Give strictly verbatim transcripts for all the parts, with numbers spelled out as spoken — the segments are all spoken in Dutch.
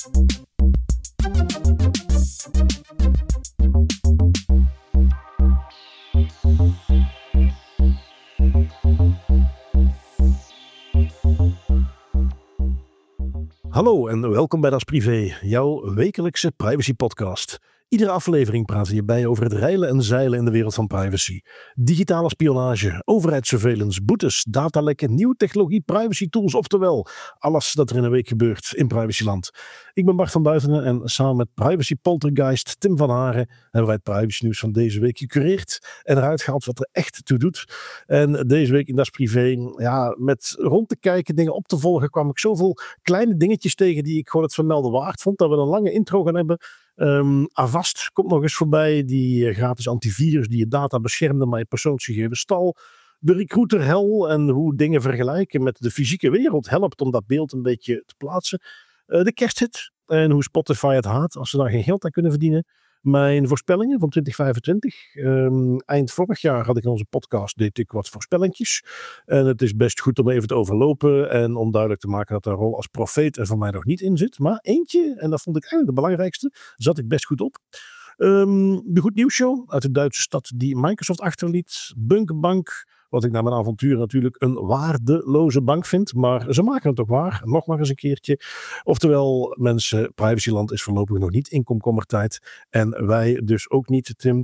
Hallo en welkom bij Das Privé, jouw wekelijkse privacy podcast. Iedere aflevering praten we hierbij over het reilen en zeilen in de wereld van privacy. Digitale spionage, overheidssurveillance, boetes, datalekken, nieuwe technologie, privacy tools, oftewel alles dat er in een week gebeurt in privacyland. Ik ben Bart van Buitenen en samen met privacy poltergeist Tim van Haren hebben wij het privacy nieuws van deze week gecureerd en eruit gehaald wat er echt toe doet. En deze week in Das Privé, ja, met rond te kijken, dingen op te volgen, kwam ik zoveel kleine dingetjes tegen die ik gewoon het vermelden waard vond, dat we een lange intro gaan hebben. Um, Avast komt nog eens voorbij, die uh, gratis antivirus die je data beschermde, maar je persoonsgegevens stal. De recruiter hell en hoe dingen vergelijken met de fysieke wereld helpt om dat beeld een beetje te plaatsen. Uh, de kersthit en hoe Spotify het haat als ze daar geen geld aan kunnen verdienen. Mijn voorspellingen van twintig vijfentwintig. Um, eind vorig jaar had ik in onze podcast deed ik wat voorspellingjes. En het is best goed om even te overlopen en om duidelijk te maken dat een rol als profeet er voor mij nog niet in zit. Maar eentje, en dat vond ik eigenlijk de belangrijkste, zat ik best goed op. Um, de Goed Nieuws Show uit de Duitse stad die Microsoft achterliet. Bunkerbank, wat ik na mijn avontuur natuurlijk een waardeloze bank vind. Maar ze maken het ook waar. Nog maar eens een keertje. Oftewel, mensen, privacyland is voorlopig nog niet in komkommertijd. En wij dus ook niet, Tim.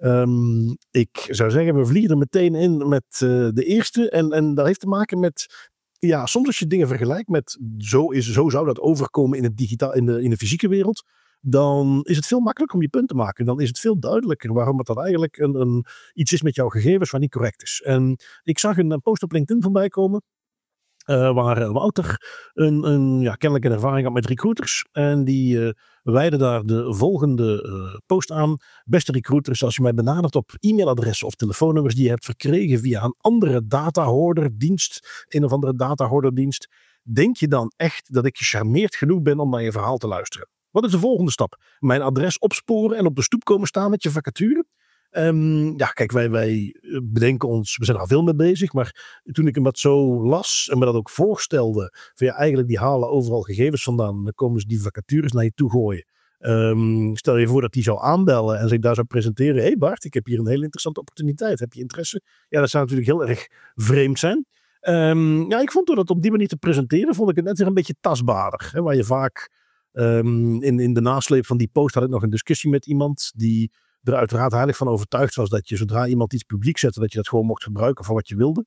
Um, ik zou zeggen, we vliegen er meteen in met uh, de eerste. En, en dat heeft te maken met... Ja, soms als je dingen vergelijkt met... Zo, is, zo zou dat overkomen in, het digitaal, in, de, in de fysieke wereld. Dan is het veel makkelijker om je punt te maken. Dan is het veel duidelijker waarom het dan eigenlijk een, een, iets is met jouw gegevens wat niet correct is. En ik zag een post op LinkedIn voorbij komen. Uh, waar Wouter een, een, ja, kennelijk een ervaring had met recruiters. En die uh, wijde daar de volgende uh, post aan. Beste recruiters, als je mij benadert op e-mailadressen of telefoonnummers die je hebt verkregen via een andere datahoorderdienst, een of andere datahoorderdienst, denk je dan echt dat ik gecharmeerd genoeg ben om naar je verhaal te luisteren? Wat is de volgende stap? Mijn adres opsporen en op de stoep komen staan met je vacature? Um, ja, kijk, wij, wij bedenken ons, we zijn er al veel mee bezig, maar toen ik hem wat zo las en me dat ook voorstelde, van ja, eigenlijk die halen overal gegevens vandaan, dan komen ze die vacatures naar je toe gooien. Um, stel je voor dat die zou aanbellen en zich daar zou presenteren. Hé hey Bart, ik heb hier een hele interessante opportuniteit. Heb je interesse? Ja, dat zou natuurlijk heel erg vreemd zijn. Um, ja, ik vond door dat op die manier te presenteren, vond ik het net weer een beetje tastbaarder. Hè, waar je vaak... Um, in, in de nasleep van die post had ik nog een discussie met iemand die er uiteraard heilig van overtuigd was dat je zodra iemand iets publiek zette, dat je dat gewoon mocht gebruiken voor wat je wilde.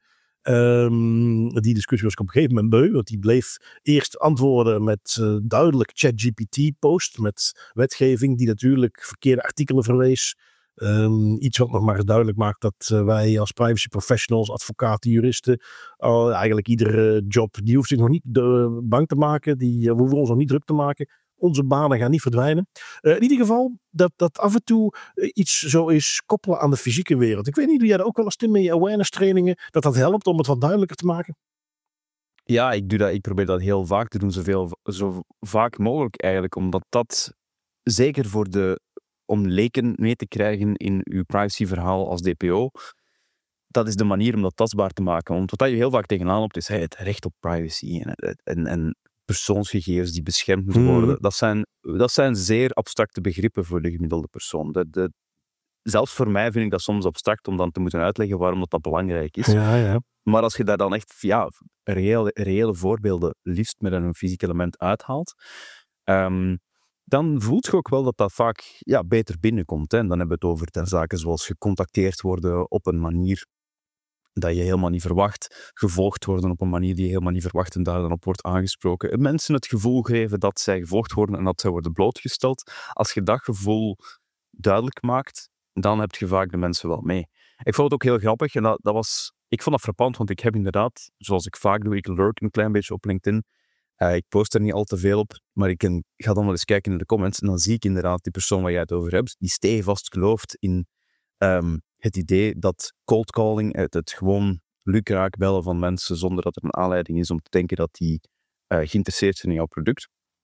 Um, die discussie was ik op een gegeven moment beu, want die bleef eerst antwoorden met uh, duidelijk ChatGPT post met wetgeving die natuurlijk verkeerde artikelen verwees. Um, iets wat nog maar eens duidelijk maakt dat uh, wij als privacy professionals, advocaten, juristen, uh, eigenlijk iedere job, die hoeft zich nog niet uh, bang te maken. Die, uh, we hoeven ons nog niet druk te maken. Onze banen gaan niet verdwijnen. Uh, in ieder geval, dat, dat af en toe uh, iets zo is koppelen aan de fysieke wereld. Ik weet niet, doe jij dat ook wel eens, Tim, in je awareness trainingen, dat dat helpt om het wat duidelijker te maken? Ja, ik doe dat. Ik probeer dat heel vaak te doen, zoveel, zo vaak mogelijk eigenlijk, omdat dat zeker voor de om leken mee te krijgen in uw privacyverhaal als D P O, dat is de manier om dat tastbaar te maken. Want wat je heel vaak tegenaan loopt is hey, het recht op privacy en, en, en persoonsgegevens die beschermd moeten worden. Hmm. Dat zijn, dat zijn zeer abstracte begrippen voor de gemiddelde persoon. De, de, zelfs voor mij vind ik dat soms abstract om dan te moeten uitleggen waarom dat, dat belangrijk is. Ja, ja. Maar als je daar dan echt ja, reële, reële voorbeelden liefst met een fysiek element uithaalt, um, dan voelt je ook wel dat dat vaak ja, beter binnenkomt. Hè. En dan hebben we het over ter zaken zoals gecontacteerd worden op een manier dat je helemaal niet verwacht, gevolgd worden op een manier die je helemaal niet verwacht en daar dan op wordt aangesproken. En mensen het gevoel geven dat zij gevolgd worden en dat zij worden blootgesteld. Als je dat gevoel duidelijk maakt, dan heb je vaak de mensen wel mee. Ik vond het ook heel grappig en dat, dat was... Ik vond dat frappant, want ik heb inderdaad, zoals ik vaak doe, ik lurk een klein beetje op LinkedIn. Uh, ik post er niet al te veel op, maar ik kan, ga dan wel eens kijken in de comments en dan zie ik inderdaad die persoon waar jij het over hebt, die stevast gelooft in um, het idee dat cold calling, het, het gewoon lukraak bellen van mensen zonder dat er een aanleiding is om te denken dat die uh, geïnteresseerd zijn in jouw product,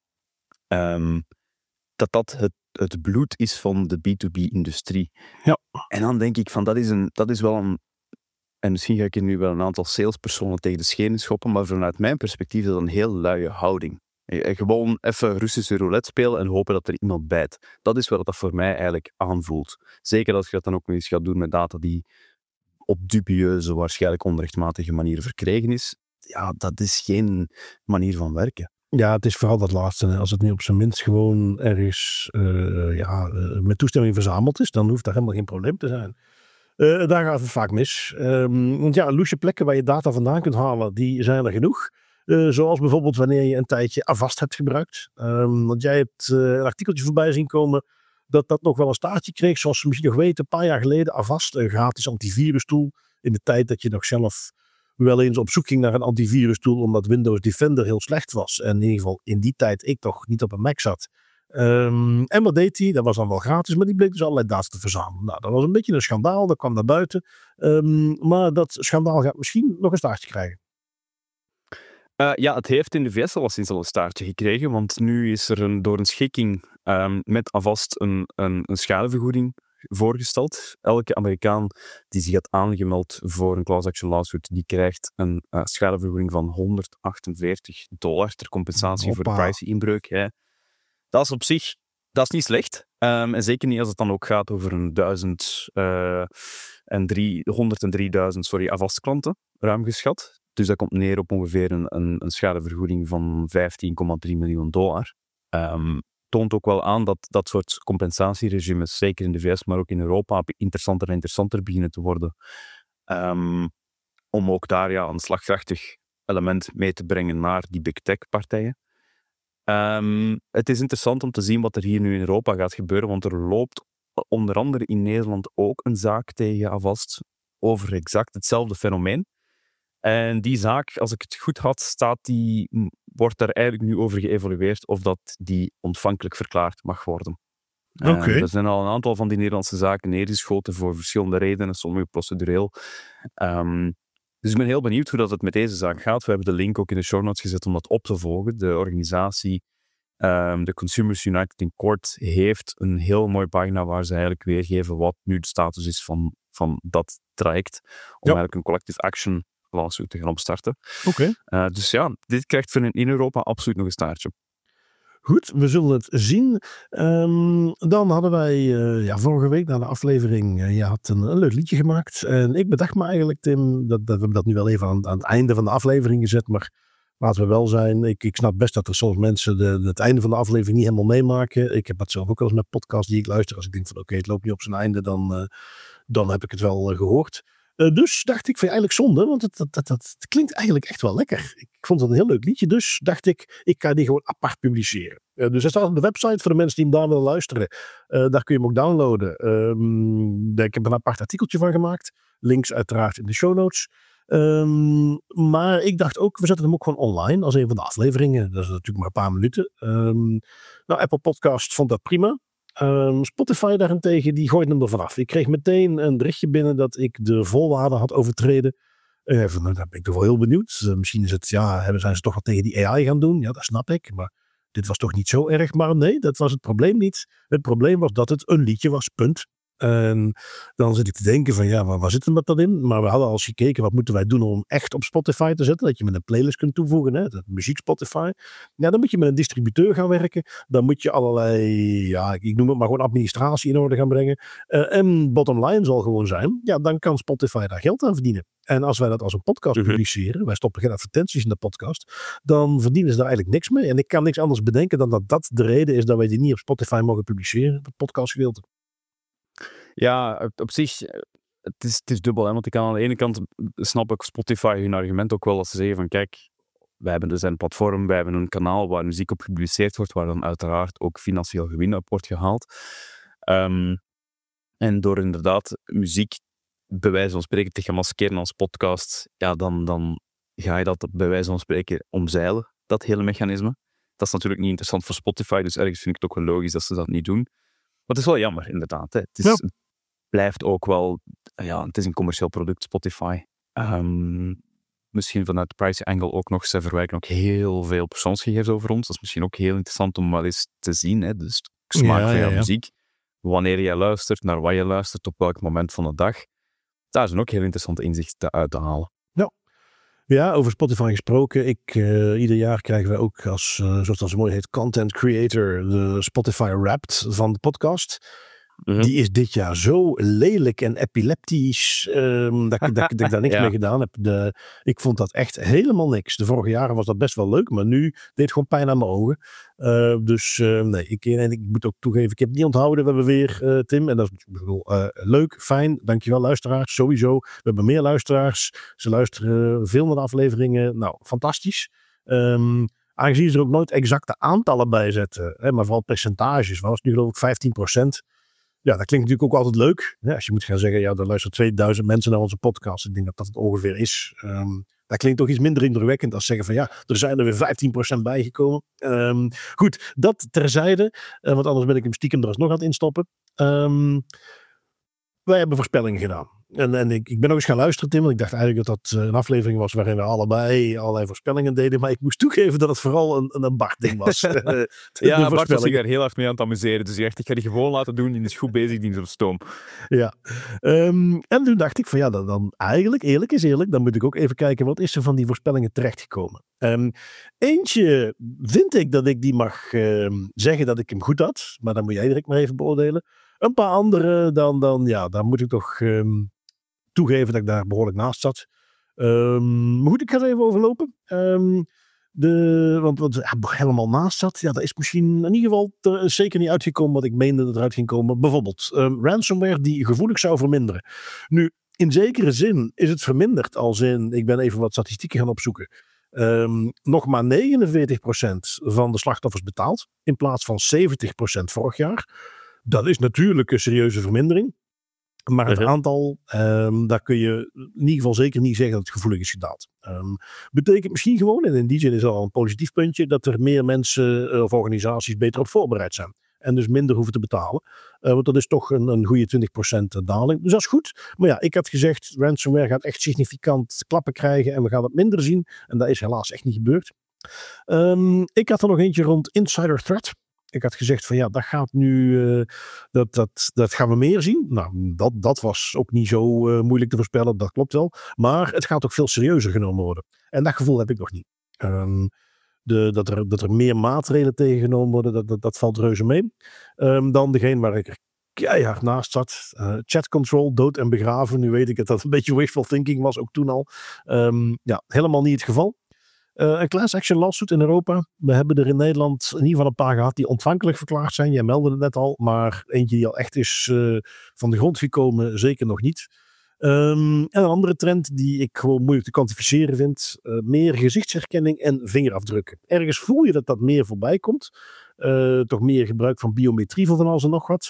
um, dat dat het, het bloed is van de B twee B-industrie. Ja. En dan denk ik van, dat is, een, dat is wel een... En misschien ga ik er nu wel een aantal salespersonen tegen de schenen schoppen, maar vanuit mijn perspectief is dat een heel luie houding. Gewoon even Russische roulette spelen en hopen dat er iemand bijt. Dat is wat dat voor mij eigenlijk aanvoelt. Zeker als je dat dan ook nog eens gaat doen met data die op dubieuze, waarschijnlijk onrechtmatige manier verkregen is. Ja, dat is geen manier van werken. Ja, het is vooral dat laatste. Hè. Als het nu op zijn minst gewoon ergens uh, ja, uh, met toestemming verzameld is, dan hoeft daar helemaal geen probleem te zijn. Uh, daar gaat het vaak mis. Um, want ja, loesje plekken waar je data vandaan kunt halen, die zijn er genoeg. Uh, zoals bijvoorbeeld wanneer je een tijdje Avast hebt gebruikt. Um, want jij hebt uh, een artikeltje voorbij zien komen dat dat nog wel een staartje kreeg. Zoals we misschien nog weten, een paar jaar geleden Avast, een gratis antivirustool. In de tijd dat je nog zelf wel eens op zoek ging naar een antivirustool omdat Windows Defender heel slecht was. En in ieder geval in die tijd ik toch niet op een Mac zat. Um, en wat deed hij? Dat was dan wel gratis, maar die bleek dus allerlei data te verzamelen. Nou, dat was een beetje een schandaal, dat kwam naar buiten. Um, maar dat schandaal gaat misschien nog een staartje krijgen. Uh, ja, het heeft in de V S al sinds al een staartje gekregen, want nu is er een, door een schikking um, met Avast een, een, een schadevergoeding voorgesteld. Elke Amerikaan die zich had aangemeld voor een class action lawsuit, die krijgt een uh, schadevergoeding van honderdachtenveertig dollar ter compensatie Hoppa. voor de privacy-inbreuk. Hè. Dat is op zich, dat is niet slecht. Um, en zeker niet als het dan ook gaat over een duizend uh, en drie, honderddrieduizend sorry, Avast-klanten, ruim geschat. Dus dat komt neer op ongeveer een, een, een schadevergoeding van vijftien komma drie miljoen dollar. Um, toont ook wel aan dat dat soort compensatieregimes, zeker in de V S, maar ook in Europa, interessanter en interessanter beginnen te worden. Um, om ook daar ja, een slagkrachtig element mee te brengen naar die big tech-partijen. Um, het is interessant om te zien wat er hier nu in Europa gaat gebeuren, want er loopt onder andere in Nederland ook een zaak tegen Avast over exact hetzelfde fenomeen. En die zaak, als ik het goed had, staat die, wordt daar eigenlijk nu over geëvalueerd of dat die ontvankelijk verklaard mag worden. Oké. Okay. Er zijn al een aantal van die Nederlandse zaken neergeschoten voor verschillende redenen, sommige procedureel. Um, dus ik ben heel benieuwd hoe dat het met deze zaak gaat. We hebben de link ook in de show notes gezet om dat op te volgen. De organisatie, um, de Consumers United in Court, heeft een heel mooi pagina waar ze eigenlijk weergeven wat nu de status is van, van dat traject. Om ja. eigenlijk een collective action lawsuit te gaan opstarten. Oké. Okay. Uh, dus ja, dit krijgt voor in Europa absoluut nog een staartje. Goed, we zullen het zien. Um, dan hadden wij uh, ja, vorige week na de aflevering, uh, je had een, een leuk liedje gemaakt. En ik bedacht me eigenlijk, Tim, dat, dat we hebben dat nu wel even aan, aan het einde van de aflevering gezet, maar laten we wel zijn. Ik, ik snap best dat er soms mensen de, de, het einde van de aflevering niet helemaal meemaken. Ik heb dat zelf ook wel eens met podcasts die ik luister. Als ik denk van oké, okay, het loopt niet op zijn einde, dan, uh, dan heb ik het wel uh, gehoord. Uh, dus dacht ik van ja, eigenlijk zonde, want het, het, het, het, het klinkt eigenlijk echt wel lekker. Ik vond het een heel leuk liedje, dus dacht ik, ik ga die gewoon apart publiceren. Uh, dus hij staat op de website voor de mensen die hem daar willen luisteren. Uh, daar kun je hem ook downloaden. Um, ik heb een apart artikeltje van gemaakt. Links uiteraard in de show notes. Um, maar ik dacht ook, we zetten hem ook gewoon online als een van de afleveringen. Dat is natuurlijk maar een paar minuten. Um, nou, Apple Podcast vond dat prima. Um, Spotify daarentegen, die gooit hem er vanaf. Ik kreeg meteen een berichtje binnen dat ik de voorwaarden had overtreden. Uh, van, nou, daar ben ik toch wel heel benieuwd. Uh, misschien is het, ja, hebben, zijn ze toch wat tegen die A I gaan doen? Ja, dat snap ik. Maar dit was toch niet zo erg. Maar nee, dat was het probleem niet. Het probleem was dat het een liedje was, punt. En dan zit ik te denken van ja, waar, waar zit hem dat in? Maar we hadden al eens gekeken, wat moeten wij doen om echt op Spotify te zetten? Dat je met een playlist kunt toevoegen, hè? Dat muziek Spotify. Ja, dan moet je met een distributeur gaan werken. Dan moet je allerlei, ja, ik noem het maar gewoon administratie in orde gaan brengen. Uh, en bottom line zal gewoon zijn, ja, dan kan Spotify daar geld aan verdienen. En als wij dat als een podcast uh-huh. publiceren, wij stoppen geen advertenties in de podcast, dan verdienen ze daar eigenlijk niks mee. En ik kan niks anders bedenken dan dat dat de reden is dat wij die niet op Spotify mogen publiceren, het podcastgedeelte. Ja, op, op zich, het is, het is dubbel. Hè? Want ik kan aan de ene kant, snap ik Spotify hun argument ook wel als ze zeggen van kijk, wij hebben dus een platform, wij hebben een kanaal waar muziek op gepubliceerd wordt, waar dan uiteraard ook financieel gewin op wordt gehaald. Um, en door inderdaad muziek bij wijze van spreken te gaan maskeren als podcast, ja, dan, dan ga je dat bij wijze van spreken omzeilen, dat hele mechanisme. Dat is natuurlijk niet interessant voor Spotify, dus ergens vind ik het ook wel logisch dat ze dat niet doen. Maar het is wel jammer, inderdaad. Hè. Het, is, ja. het blijft ook wel... Ja, het is een commercieel product, Spotify. Um, misschien vanuit de price angle ook nog. Ze verwerken ook heel veel persoonsgegevens over ons. Dat is misschien ook heel interessant om wel eens te zien. Hè. Dus smaak ja, van jouw ja, ja. muziek. Wanneer jij luistert, naar wat je luistert, op welk moment van de dag. Daar zijn ook heel interessante inzichten uit te halen. Ja. Ja, over Spotify gesproken. Ik, uh, ieder jaar krijgen wij ook als, uh, zoals dat zo mooi heet, content creator, de Spotify Wrapped van de podcast. Mm-hmm. Die is dit jaar zo lelijk en epileptisch um, dat, dat, dat, dat ik daar niks ja. mee gedaan heb. De, ik vond dat echt helemaal niks. De vorige jaren was dat best wel leuk, maar nu deed het gewoon pijn aan mijn ogen. Uh, dus uh, nee, ik, en ik moet ook toegeven, ik heb het niet onthouden. We hebben weer uh, Tim, en dat is uh, leuk, fijn. Dankjewel luisteraars, sowieso. We hebben meer luisteraars. Ze luisteren uh, veel naar de afleveringen. Nou, fantastisch. Um, aangezien ze er ook nooit exacte aantallen bij zetten, hè, maar vooral percentages, was nu geloof ik vijftien procent. Ja, dat klinkt natuurlijk ook altijd leuk. Ja, als je moet gaan zeggen, ja, er luisteren tweeduizend mensen naar onze podcast. Ik denk dat dat het ongeveer is. Um, dat klinkt toch iets minder indrukwekkend als zeggen van ja, er zijn er weer vijftien procent bijgekomen. Um, goed, dat terzijde. Uh, want anders ben ik hem stiekem er alsnog aan het instoppen. Um, wij hebben voorspellingen gedaan. En, en ik, ik ben nog eens gaan luisteren, Tim. Want ik dacht eigenlijk dat dat een aflevering was waarin we allebei allerlei voorspellingen deden. Maar ik moest toegeven dat het vooral een, een Bart-ding was. de, ja, Bart was zich daar heel hard mee aan het amuseren. Dus ik dacht, ik ga die gewoon laten doen. Die is goed bezig, die is op stoom. Ja. Um, en toen dacht ik van ja, dan, dan eigenlijk, eerlijk is eerlijk, dan moet ik ook even kijken wat is er van die voorspellingen terechtgekomen. Um, eentje vind ik dat ik die mag um, zeggen dat ik hem goed had. Maar dan moet jij direct maar even beoordelen. Een paar andere, dan, dan ja, dan moet ik toch um, toegeven dat ik daar behoorlijk naast zat. Um, maar goed, ik ga er even overlopen. Um, de, want wat ja, helemaal naast zat, ja, dat is misschien in ieder geval er, zeker niet uitgekomen wat ik meende dat eruit ging komen. Bijvoorbeeld um, ransomware die gevoelig zou verminderen. Nu, in zekere zin is het verminderd als in, ik ben even wat statistieken gaan opzoeken. Um, nog maar negenenveertig procent van de slachtoffers betaald, in plaats van zeventig procent vorig jaar. Dat is natuurlijk een serieuze vermindering. Maar het aantal, um, daar kun je in ieder geval zeker niet zeggen dat het gevoelig is gedaald. Um, betekent misschien gewoon, en in die zin is dat al een positief puntje, dat er meer mensen uh, of organisaties beter op voorbereid zijn. En dus minder hoeven te betalen. Uh, want dat is toch een, een goede twintig procent daling. Dus dat is goed. Maar ja, ik had gezegd, ransomware gaat echt significant klappen krijgen en we gaan het minder zien. En dat is helaas echt niet gebeurd. Um, ik had er nog eentje rond insider threat. Ik had gezegd van ja, dat gaat nu, uh, dat, dat, dat gaan we meer zien. Nou, dat, dat was ook niet zo uh, moeilijk te voorspellen, dat klopt wel. Maar het gaat ook veel serieuzer genomen worden. En dat gevoel heb ik nog niet. Um, de, dat, er, dat er meer maatregelen tegengenomen worden, dat, dat, dat valt reuze mee. Um, dan degene waar ik er keihard naast zat. Uh, chat control, dood en begraven. Nu weet ik dat dat een beetje wishful thinking was, ook toen al. Um, ja, helemaal niet het geval. Uh, een class action lawsuit in Europa. We hebben er in Nederland in ieder geval een paar gehad die ontvankelijk verklaard zijn. Jij meldde het net al, maar eentje die al echt is uh, van de grond gekomen, zeker nog niet. Um, en een andere trend die ik gewoon moeilijk te kwantificeren vind. Uh, meer gezichtsherkenning en vingerafdrukken. Ergens voel je dat dat meer voorbij komt. Uh, toch meer gebruik van biometrie voor van alles en nog wat.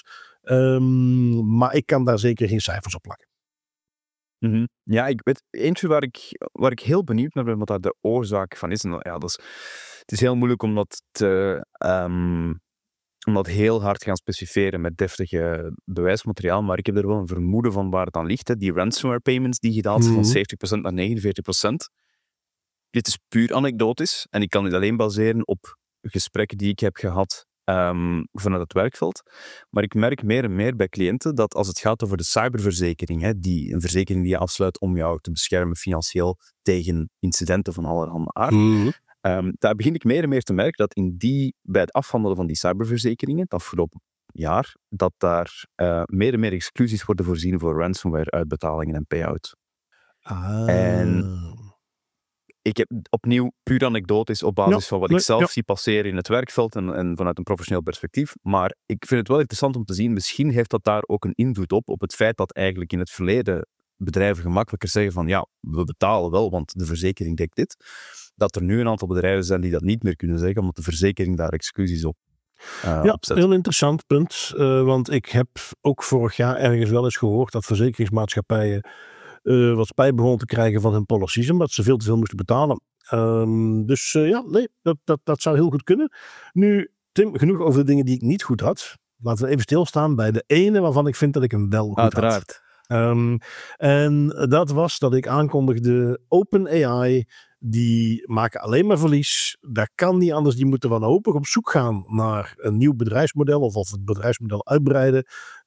Um, maar ik kan daar zeker geen cijfers op plakken. Mm-hmm. Ja, ik weet eentje waar ik, waar ik heel benieuwd naar ben wat daar de oorzaak van is. En ja, dat is het is heel moeilijk om dat, te, um, om dat heel hard te gaan specificeren met deftige bewijsmateriaal, maar ik heb er wel een vermoeden van waar het aan ligt. Hè. Die ransomware payments die gedaald zijn mm-hmm. van zeventig procent naar negenenveertig procent. Dit is puur anekdotisch en ik kan dit alleen baseren op gesprekken die ik heb gehad Um, vanuit het werkveld. Maar ik merk meer en meer bij cliënten dat als het gaat over de cyberverzekering, hè, die, een verzekering die je afsluit om jou te beschermen financieel tegen incidenten van allerhande aard, mm-hmm. um, daar begin ik meer en meer te merken dat in die, bij het afhandelen van die cyberverzekeringen, het afgelopen jaar, dat daar uh, meer en meer exclusies worden voorzien voor ransomware uitbetalingen en payout. Ah. En ik heb opnieuw puur anekdotisch op basis ja, van wat ik zelf ja. zie passeren in het werkveld en, en vanuit een professioneel perspectief. Maar ik vind het wel interessant om te zien, misschien heeft dat daar ook een invloed op, op het feit dat eigenlijk in het verleden bedrijven gemakkelijker zeggen van ja, we betalen wel, want de verzekering dekt dit. Dat er nu een aantal bedrijven zijn die dat niet meer kunnen zeggen, omdat de verzekering daar exclusies op uh, ja, opzet. Heel interessant punt. Uh, want ik heb ook vorig jaar ergens wel eens gehoord dat verzekeringsmaatschappijen Uh, wat spijt begonnen te krijgen van hun policies, omdat ze veel te veel moesten betalen. Um, dus uh, ja, nee, dat, dat, dat zou heel goed kunnen. Nu, Tim, genoeg over de dingen die ik niet goed had. Laten we even stilstaan bij de ene waarvan ik vind dat ik hem wel goed Uiteraard. had. Um, en dat was dat ik aankondigde OpenAI die maken alleen maar verlies. Dat kan niet anders. Die moeten wanhopig op zoek gaan naar een nieuw bedrijfsmodel of, of het bedrijfsmodel uitbreiden.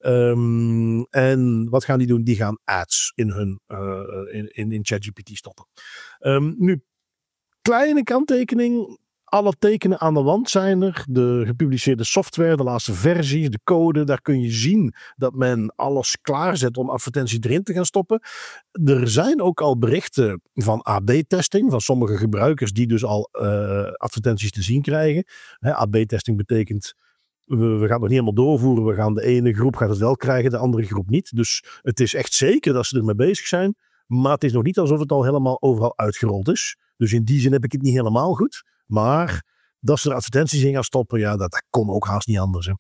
Um, en wat gaan die doen? Die gaan ads in hun uh, in, in, in ChatGPT stoppen. Um, nu, kleine kanttekening. Alle tekenen aan de wand zijn er. De gepubliceerde software, de laatste versies, de code. Daar kun je zien dat men alles klaarzet om advertenties erin te gaan stoppen. Er zijn ook al berichten van A B-testing. Van sommige gebruikers die dus al uh, advertenties te zien krijgen. Hè, A B-testing betekent... We, we gaan het nog niet helemaal doorvoeren. We gaan de ene groep gaat het wel krijgen, de andere groep niet. Dus het is echt zeker dat ze ermee bezig zijn. Maar het is nog niet alsof het al helemaal overal uitgerold is. Dus in die zin heb ik het niet helemaal goed. Maar dat ze er advertenties in gaan stoppen, ja, dat, dat kon ook haast niet anders. Hè.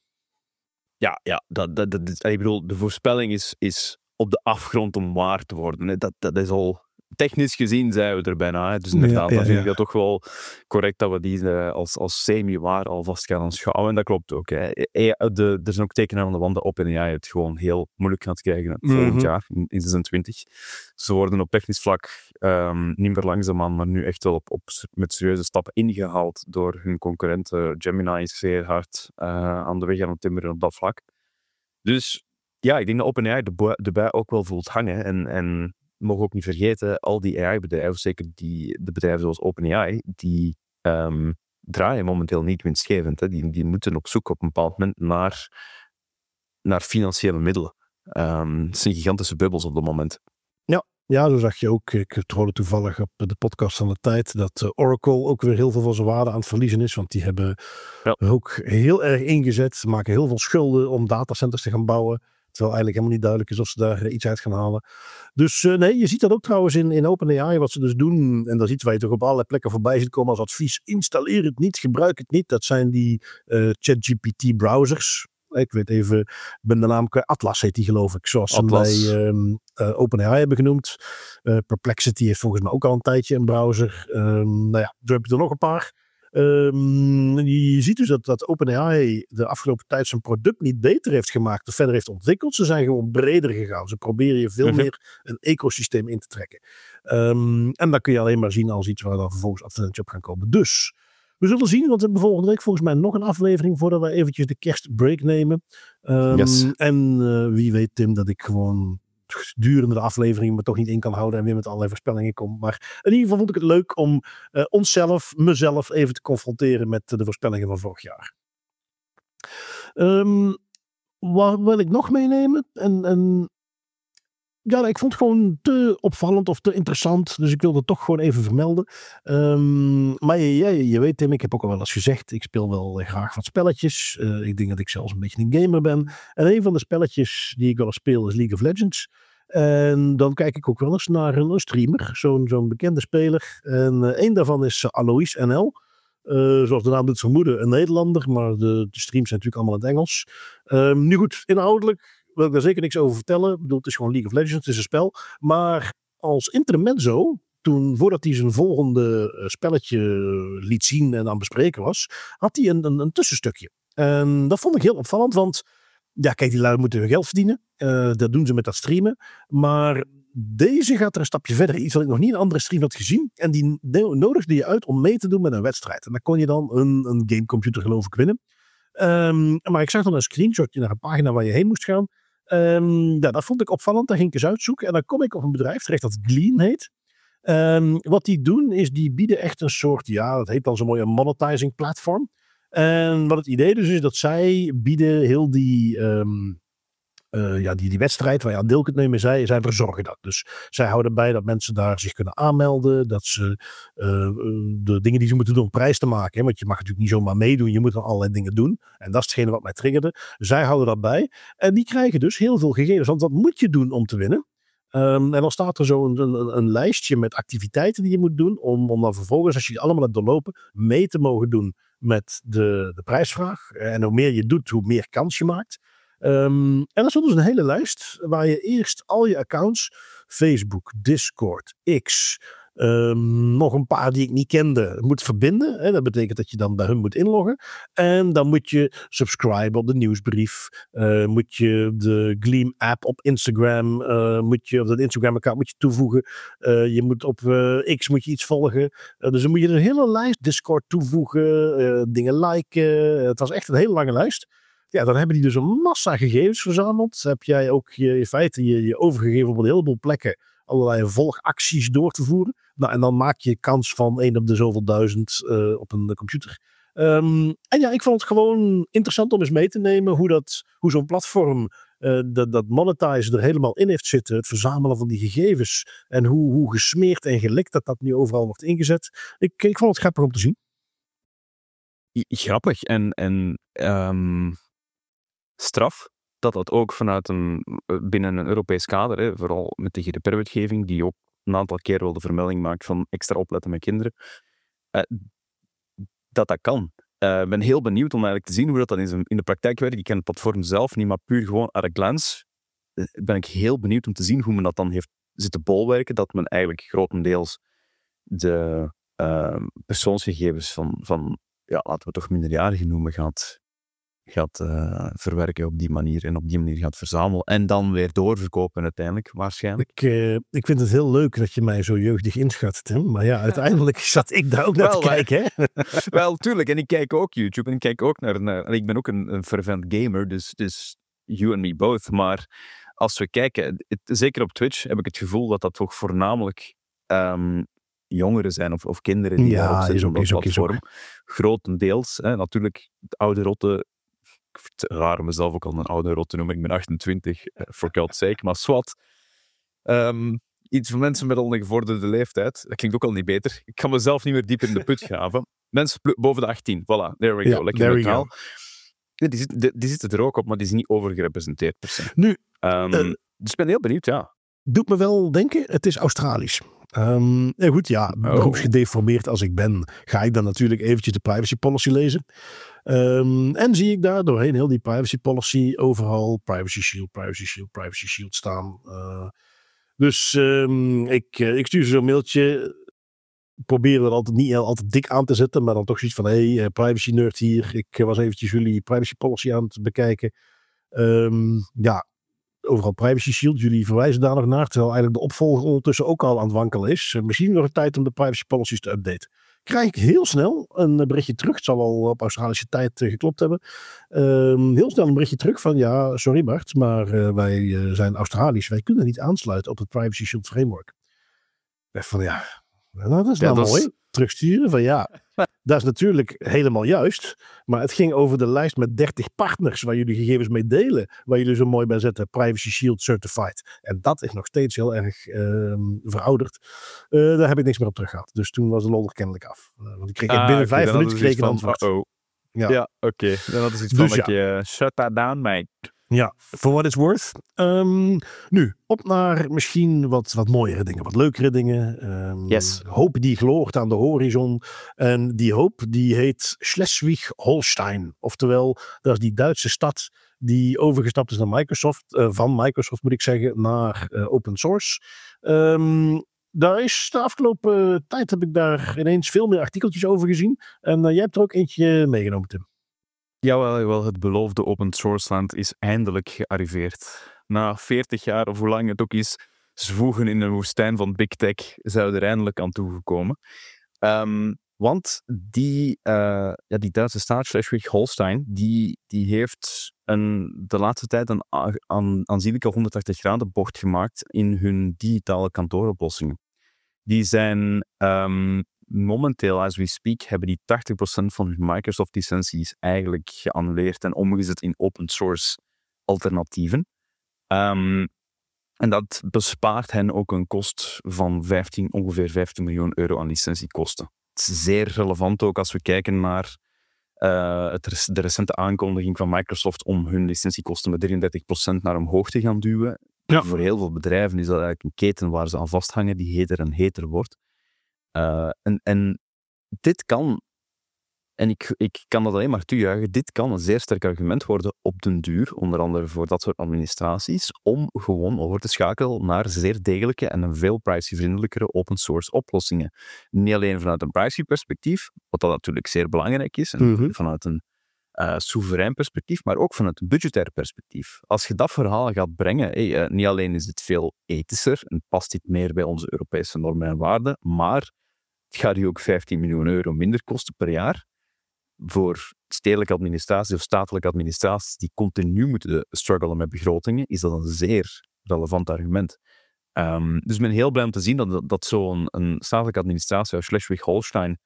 Ja, ja dat, dat, dat, ik bedoel, de voorspelling is, is op de afgrond om waar te worden. Hè. Dat, dat is al... Technisch gezien zijn we er bijna. Hè. Dus inderdaad, ja, ja, dan vind ja. ik dat toch wel correct dat we die uh, als, als semi-waar alvast gaan aanschouwen. En dat klopt ook. Hè. E, de, er zijn ook tekenen aan de wand dat OpenAI het gewoon heel moeilijk gaat krijgen mm-hmm. volgend jaar, in, in zesentwintig. Ze worden op technisch vlak um, niet meer langzaamaan, maar nu echt wel op, op, met serieuze stappen ingehaald door hun concurrenten. Gemini is zeer hard uh, aan de weg aan het timmeren op dat vlak. Dus ja, ik denk dat OpenAI de, bo- de bui ook wel voelt hangen. En... en we mogen ook niet vergeten, al die A I-bedrijven, zeker die, de bedrijven zoals OpenAI, die um, draaien momenteel niet winstgevend. Hè. Die, die moeten op zoek op een bepaald moment naar, naar financiële middelen. Um, het zijn gigantische bubbels op dat moment. Ja, ja, zo zag je ook. Ik hoorde toevallig op de podcast van de tijd dat uh, Oracle ook weer heel veel van zijn waarde aan het verliezen is. Want die hebben ja. ook heel erg ingezet. Ze maken heel veel schulden om datacenters te gaan bouwen. Terwijl eigenlijk helemaal niet duidelijk is of ze daar iets uit gaan halen. Dus uh, nee, je ziet dat ook trouwens in, in OpenAI, wat ze dus doen. En dat is iets waar je toch op allerlei plekken voorbij ziet komen als advies. Installeer het niet, gebruik het niet. Dat zijn die uh, ChatGPT browsers. Ik weet even, ik ben de naam kwijt. Atlas heet die geloof ik. Zoals Atlas. Ze bij um, uh, OpenAI hebben genoemd. Uh, Perplexity heeft volgens mij ook al een tijdje een browser. Um, nou ja, zo heb je er nog een paar. Um, je ziet dus dat, dat OpenAI de afgelopen tijd zijn product niet beter heeft gemaakt of verder heeft ontwikkeld. Ze zijn gewoon breder gegaan. Ze proberen je veel mm-hmm. meer een ecosysteem in te trekken. Um, en dat kun je alleen maar zien als iets waar dan vervolgens advertenties op gaan komen. Dus we zullen zien, want we hebben volgende week volgens mij nog een aflevering voordat we eventjes de kerstbreak nemen. Um, yes. En uh, wie weet, Tim, dat ik gewoon gedurende de aflevering me toch niet in kan houden en weer met allerlei voorspellingen kom. Maar in ieder geval vond ik het leuk om uh, onszelf, mezelf even te confronteren met de voorspellingen van vorig jaar. Um, wat wil ik nog meenemen? En, en ja, ik vond het gewoon te opvallend of te interessant. Dus ik wilde het toch gewoon even vermelden. Um, maar je, je, je weet Tim, ik heb ook al wel eens gezegd. Ik speel wel graag wat spelletjes. Uh, ik denk dat ik zelfs een beetje een gamer ben. En een van de spelletjes die ik wel eens speel is League of Legends. En dan kijk ik ook wel eens naar een streamer. Zo'n, zo'n bekende speler. En uh, een daarvan is uh, Alois N L. Uh, zoals de naam doet vermoeden, een Nederlander. Maar de, de streams zijn natuurlijk allemaal in het Engels. Um, nu goed, inhoudelijk wil ik daar zeker niks over vertellen. Ik bedoel, het is gewoon League of Legends, het is een spel. Maar als intermezzo, toen, voordat hij zijn volgende spelletje liet zien en aan bespreken was, had hij een, een, een tussenstukje. En dat vond ik heel opvallend, want ja, kijk, die lui moeten hun geld verdienen. Uh, dat doen ze met dat streamen. Maar deze gaat er een stapje verder. Iets wat ik nog niet in een andere stream had gezien. En die nodigde je uit om mee te doen met een wedstrijd. En dan kon je dan een, een gamecomputer geloof ik winnen. Um, maar ik zag dan een screenshotje naar een pagina waar je heen moest gaan. Um, ja, dat vond ik opvallend. Daar ging ik eens uitzoeken. En dan kom ik op een bedrijf terecht dat Glean heet. Um, wat die doen is, die bieden echt een soort, ja, dat heet dan zo mooi een monetizing platform. En wat het idee dus is, dat zij bieden heel die, um, uh, ja, die, die wedstrijd waar je aan deel kunt nemen, zij, zij verzorgen dat. Dus zij houden bij dat mensen daar zich kunnen aanmelden, dat ze uh, de dingen die ze moeten doen om prijs te maken, hè, want je mag natuurlijk niet zomaar meedoen, je moet dan allerlei dingen doen. En dat is hetgene wat mij triggerde. Zij houden dat bij. En die krijgen dus heel veel gegevens, want wat moet je doen om te winnen? Um, en dan staat er zo een, een, een lijstje met activiteiten die je moet doen, om, om dan vervolgens, als je die allemaal hebt doorlopen, mee te mogen doen met de, de prijsvraag. En hoe meer je doet, hoe meer kans je maakt. Um, en dan stond dus een hele lijst waar je eerst al je accounts, Facebook, Discord, X, Um, nog een paar die ik niet kende moet verbinden. Hè. Dat betekent dat je dan bij hun moet inloggen. En dan moet je subscriben op de nieuwsbrief. Uh, moet je de Gleam app op Instagram, uh, moet je, of dat Instagram account moet je toevoegen. Uh, je moet op uh, X moet je iets volgen. Uh, dus dan moet je een hele lijst Discord toevoegen, uh, dingen liken. Uh, het was echt een hele lange lijst. Ja, dan hebben die dus een massa gegevens verzameld. Heb jij ook je, in feite je, je overgegeven op een heleboel plekken allerlei volgacties door te voeren. Nou, en dan maak je kans van één op de zoveel duizend uh, op een computer. Um, en ja, ik vond het gewoon interessant om eens mee te nemen hoe, dat, hoe zo'n platform uh, dat, dat monetize er helemaal in heeft zitten. Het verzamelen van die gegevens. En hoe, hoe gesmeerd en gelikt dat dat nu overal wordt ingezet. Ik, ik vond het grappig om te zien. Grappig en, en um, straf. Dat dat ook vanuit een, binnen een Europees kader, hè, vooral met de G D P R-wetgeving, die ook een aantal keer wel de vermelding maakt van extra opletten met kinderen, uh, dat dat kan. Ik uh, ben heel benieuwd om eigenlijk te zien hoe dat dan in de praktijk werkt. Ik ken het platform zelf niet, maar puur gewoon at a glance uh, ben ik heel benieuwd om te zien hoe men dat dan heeft zitten bolwerken, dat men eigenlijk grotendeels de uh, persoonsgegevens van, van ja, laten we toch minderjarigen noemen, gaat... gaat uh, verwerken op die manier en op die manier gaat verzamelen en dan weer doorverkopen uiteindelijk, waarschijnlijk. Ik, uh, ik vind het heel leuk dat je mij zo jeugdig inschat, Tim. Maar ja, uiteindelijk zat ik daar ook naar wel, te kijken. Hè? Wel, tuurlijk. En ik kijk ook YouTube en ik kijk ook naar... naar en ik ben ook een, een fervent gamer, dus, dus you and me both. Maar als we kijken, het, zeker op Twitch heb ik het gevoel dat dat toch voornamelijk um, jongeren zijn of, of kinderen die ja, daarop zitten op dat ook, platform. Grotendeels. Hè, natuurlijk, de oude rotte... Ik vind het raar om mezelf ook al een oude rot te noemen. Ik ben achtentwintig, uh, for God's sake. Maar swat. Um, iets voor mensen met al een gevorderde leeftijd. Dat klinkt ook al niet beter. Ik ga mezelf niet meer diep in de put graven. Mensen boven de achttien. Voilà, there we go. Ja, lekker neutraal. Ja, die, zit, die, die zitten er ook op, maar die is niet overgerepresenteerd per se. Nu, um, uh, dus ik ben heel benieuwd, ja. Doet me wel denken, het is Australisch. Um, ja goed, ja, oh. beroepsgedeformeerd als ik ben, ga ik dan natuurlijk eventjes de privacy policy lezen. Um, en zie ik daar doorheen heel die privacy policy overal privacy shield, privacy shield, privacy shield staan. Uh, dus um, ik, uh, ik stuur ze zo'n mailtje. Probeer er altijd niet altijd dik aan te zetten, maar dan toch zoiets van, hé, hey, privacy nerd hier. Ik was eventjes jullie privacy policy aan het bekijken. Um, ja, overal privacy shield. Jullie verwijzen daar nog naar, terwijl eigenlijk de opvolger ondertussen ook al aan het wankelen is. Uh, misschien nog een tijd om de privacy policies te updaten. Krijg ik heel snel een berichtje terug. Het zal al op Australische tijd uh, geklopt hebben. Uh, heel snel een berichtje terug van, ja, sorry Bart, maar uh, wij uh, zijn Australisch. Wij kunnen niet aansluiten op het Privacy Shield Framework. Ik van, ja, nou, dat is ja, nou dat mooi. Is... Terugsturen van, ja, dat is natuurlijk helemaal juist. Maar het ging over de lijst met dertig partners waar jullie gegevens mee delen. Waar jullie zo mooi bij zetten, Privacy Shield Certified. En dat is nog steeds heel erg uh, verouderd. Uh, daar heb ik niks meer op teruggehaald. Dus toen was de lol er kennelijk af. Uh, want ik kreeg ah, binnen okay, vijf minuten kreeg ik een antwoord. Oh. Ja, ja oké. Okay. Dan had het iets dus van ja. dat je shut that down, mate. Ja, for what it's worth. Um, nu, op naar misschien wat, wat mooiere dingen, wat leukere dingen. Um, yes. Hoop die gloort aan de horizon. En die hoop die heet Schleswig-Holstein. Oftewel, dat is die Duitse stad die overgestapt is naar Microsoft. Uh, van Microsoft moet ik zeggen, naar uh, open source. Um, Daar is de afgelopen tijd heb ik daar ineens veel meer artikeltjes over gezien. En uh, jij hebt er ook eentje meegenomen, Tim. Jawel, jawel, het beloofde open source land is eindelijk gearriveerd. Na veertig jaar, of hoe lang het ook is, zwoegen in een woestijn van big tech, zijn we er eindelijk aan toegekomen. Um, want die, uh, ja, die Duitse staat, Schleswig-Holstein, die, die heeft een, de laatste tijd een aan, aanzienlijke honderdtachtig graden bocht gemaakt in hun digitale kantooroplossingen. Die zijn... Um, Momenteel, as we speak, hebben die tachtig procent van hun Microsoft-licenties eigenlijk geannuleerd en omgezet in open source alternatieven. Um, en dat bespaart hen ook een kost van vijftien, ongeveer vijftien miljoen euro aan licentiekosten. Het is zeer relevant ook als we kijken naar uh, het, de recente aankondiging van Microsoft om hun licentiekosten met drieëndertig procent naar omhoog te gaan duwen. Ja. Voor heel veel bedrijven is dat eigenlijk een keten waar ze aan vasthangen die heter en heter wordt. Uh, en, en dit kan en ik, ik kan dat alleen maar toejuichen, dit kan een zeer sterk argument worden op den duur, onder andere voor dat soort administraties, om gewoon over te schakelen naar zeer degelijke en een veel privacyvriendelijkere open source oplossingen. Niet alleen vanuit een privacy-perspectief, wat dat natuurlijk zeer belangrijk is, en mm-hmm. vanuit een uh, soeverein perspectief, maar ook vanuit een budgetair perspectief. Als je dat verhaal gaat brengen, hey, uh, niet alleen is het veel ethischer en past dit meer bij onze Europese normen en waarden, maar het gaat u ook vijftien miljoen euro minder kosten per jaar voor stedelijke administraties of statelijke administraties die continu moeten struggelen met begrotingen, is dat een zeer relevant argument. Um, dus ik ben heel blij om te zien dat, dat zo'n een statelijke administratie als Schleswig-Holstein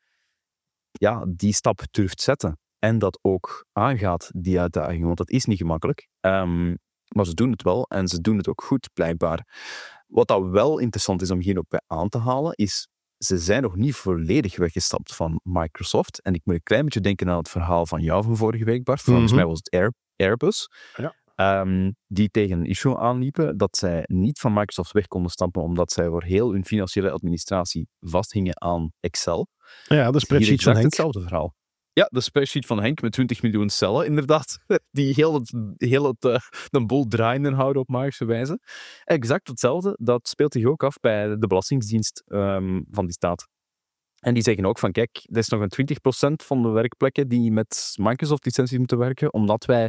ja, die stap durft zetten en dat ook aangaat, die uitdaging, want dat is niet gemakkelijk. Um, maar ze doen het wel en ze doen het ook goed, blijkbaar. Wat dat wel interessant is om hier ook bij aan te halen, is ze zijn nog niet volledig weggestapt van Microsoft. En ik moet een klein beetje denken aan het verhaal van jou van vorige week, Bart. Volgens mm-hmm. mij was het Air, Airbus. Ja. Um, die tegen een issue aanliepen dat zij niet van Microsoft weg konden stappen omdat zij voor heel hun financiële administratie vasthingen aan Excel. Ja, de spreadsheet van Henk. Hetzelfde verhaal. Ja, de spreadsheet van Henk met twintig miljoen cellen, inderdaad. Die heel het, heel het uh, de boel draaiende houden op magische wijze. Exact hetzelfde, dat speelt zich ook af bij de Belastingdienst um, van die staat. En die zeggen ook van, kijk, er is nog een twintig procent van de werkplekken die met Microsoft-licenties moeten werken, omdat wij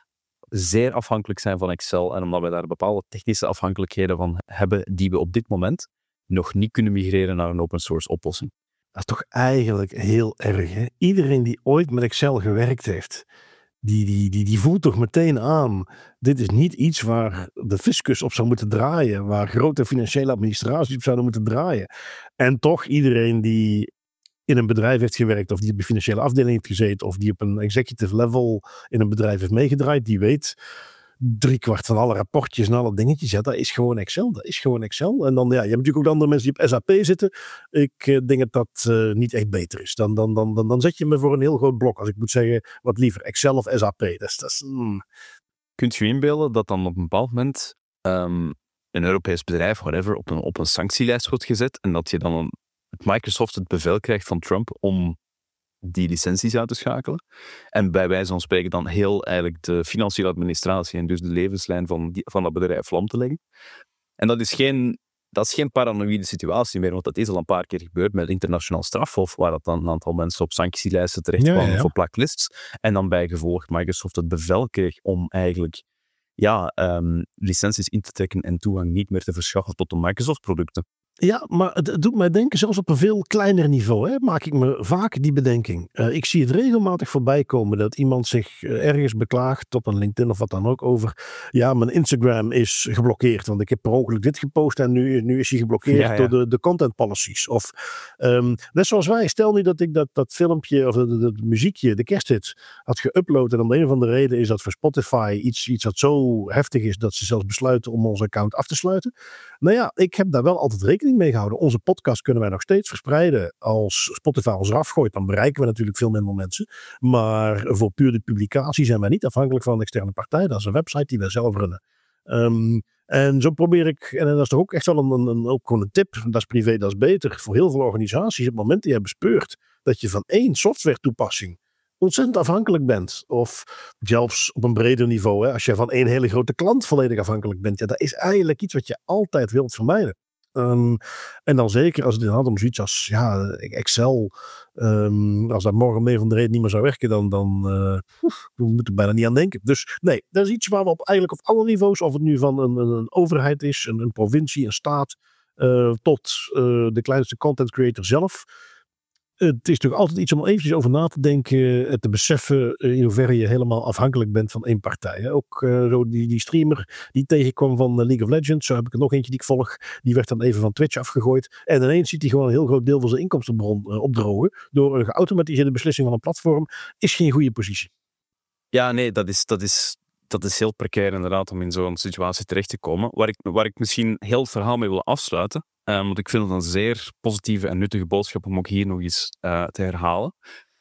zeer afhankelijk zijn van Excel en omdat wij daar bepaalde technische afhankelijkheden van hebben die we op dit moment nog niet kunnen migreren naar een open source oplossing. Dat is toch eigenlijk heel erg, hè? Iedereen die ooit met Excel gewerkt heeft, die, die, die, die voelt toch meteen aan, dit is niet iets waar de fiscus op zou moeten draaien, waar grote financiële administraties op zouden moeten draaien. En toch iedereen die in een bedrijf heeft gewerkt, of die op een financiële afdeling heeft gezeten, of die op een executive level in een bedrijf heeft meegedraaid, die weet driekwart van alle rapportjes en alle dingetjes, ja, dat is gewoon Excel. Dat is gewoon Excel. En dan, ja, je hebt natuurlijk ook andere mensen die op S A P zitten. Ik uh, denk dat dat uh, niet echt beter is. Dan, dan, dan, dan, dan zet je me voor een heel groot blok. Als ik moet zeggen, wat liever, Excel of S A P. Dat is, dat is, mm. Kunt je inbeelden dat dan op een bepaald moment um, een Europees bedrijf, whatever, op een, op een sanctielijst wordt gezet en dat je dan een, Microsoft het bevel krijgt van Trump om die licenties uit te schakelen. En bij wijze van spreken dan heel eigenlijk de financiële administratie en dus de levenslijn van, die, van dat bedrijf lam te leggen. En dat is geen, dat is geen paranoïde situatie meer, want dat is al een paar keer gebeurd met het internationaal strafhof, waar dat dan een aantal mensen op sanctielijsten terechtkwamen ja, ja. voor blacklists. En dan bij gevolg Microsoft het bevel kreeg om eigenlijk ja, um, licenties in te trekken en toegang niet meer te verschaffen tot de Microsoft-producten. Ja, maar het, het doet mij denken, zelfs op een veel kleiner niveau, hè, maak ik me vaak die bedenking. Uh, ik zie het regelmatig voorbij komen dat iemand zich uh, ergens beklaagt op een LinkedIn of wat dan ook over, ja, mijn Instagram is geblokkeerd, want ik heb per ongeluk dit gepost en nu, nu is hij geblokkeerd ja, ja. door de, de content policies. Of um, net zoals wij, stel nu dat ik dat, dat filmpje of dat, dat muziekje, de kersthit, had geüpload en om de een of andere reden is dat voor Spotify iets, iets wat zo heftig is dat ze zelfs besluiten om onze account af te sluiten. Nou ja, ik heb daar wel altijd rekening mee gehouden. Onze podcast kunnen wij nog steeds verspreiden. Als Spotify ons eraf gooit, dan bereiken we natuurlijk veel minder mensen. Maar voor puur de publicatie zijn wij niet afhankelijk van een externe partij. Dat is een website die wij zelf runnen. Um, en zo probeer ik, en dat is toch ook echt wel een, een, een, ook gewoon een tip, dat is privé, dat is beter. Voor heel veel organisaties, op het moment dat je bespeurt dat je van één software toepassing ontzettend afhankelijk bent. Of zelfs op een breder niveau, hè, als je van één hele grote klant volledig afhankelijk bent. Ja, dat is eigenlijk iets wat je altijd wilt vermijden. Um, en dan zeker als het inderdaad om zoiets als ja, Excel, um, als dat morgen mee van de reden niet meer zou werken, dan, dan uh, we moeten bijna niet aan denken. Dus nee, dat is iets waar we op, eigenlijk op alle niveaus, of het nu van een, een overheid is, een, een provincie, een staat, uh, tot uh, de kleinste content creator zelf. Het is toch altijd iets om eventjes over na te denken, te beseffen in hoeverre je helemaal afhankelijk bent van één partij. Hè. Ook uh, zo die, die streamer die tegenkwam van League of Legends, zo heb ik er nog eentje die ik volg, die werd dan even van Twitch afgegooid. En ineens ziet hij gewoon een heel groot deel van zijn inkomstenbron uh, opdrogen door een geautomatiseerde beslissing van een platform. Is geen goede positie. Ja, nee, dat is, dat is, dat is heel precair inderdaad om in zo'n situatie terecht te komen. Waar ik, waar ik misschien heel het verhaal mee wil afsluiten. Um, want ik vind het een zeer positieve en nuttige boodschap om ook hier nog eens uh, te herhalen.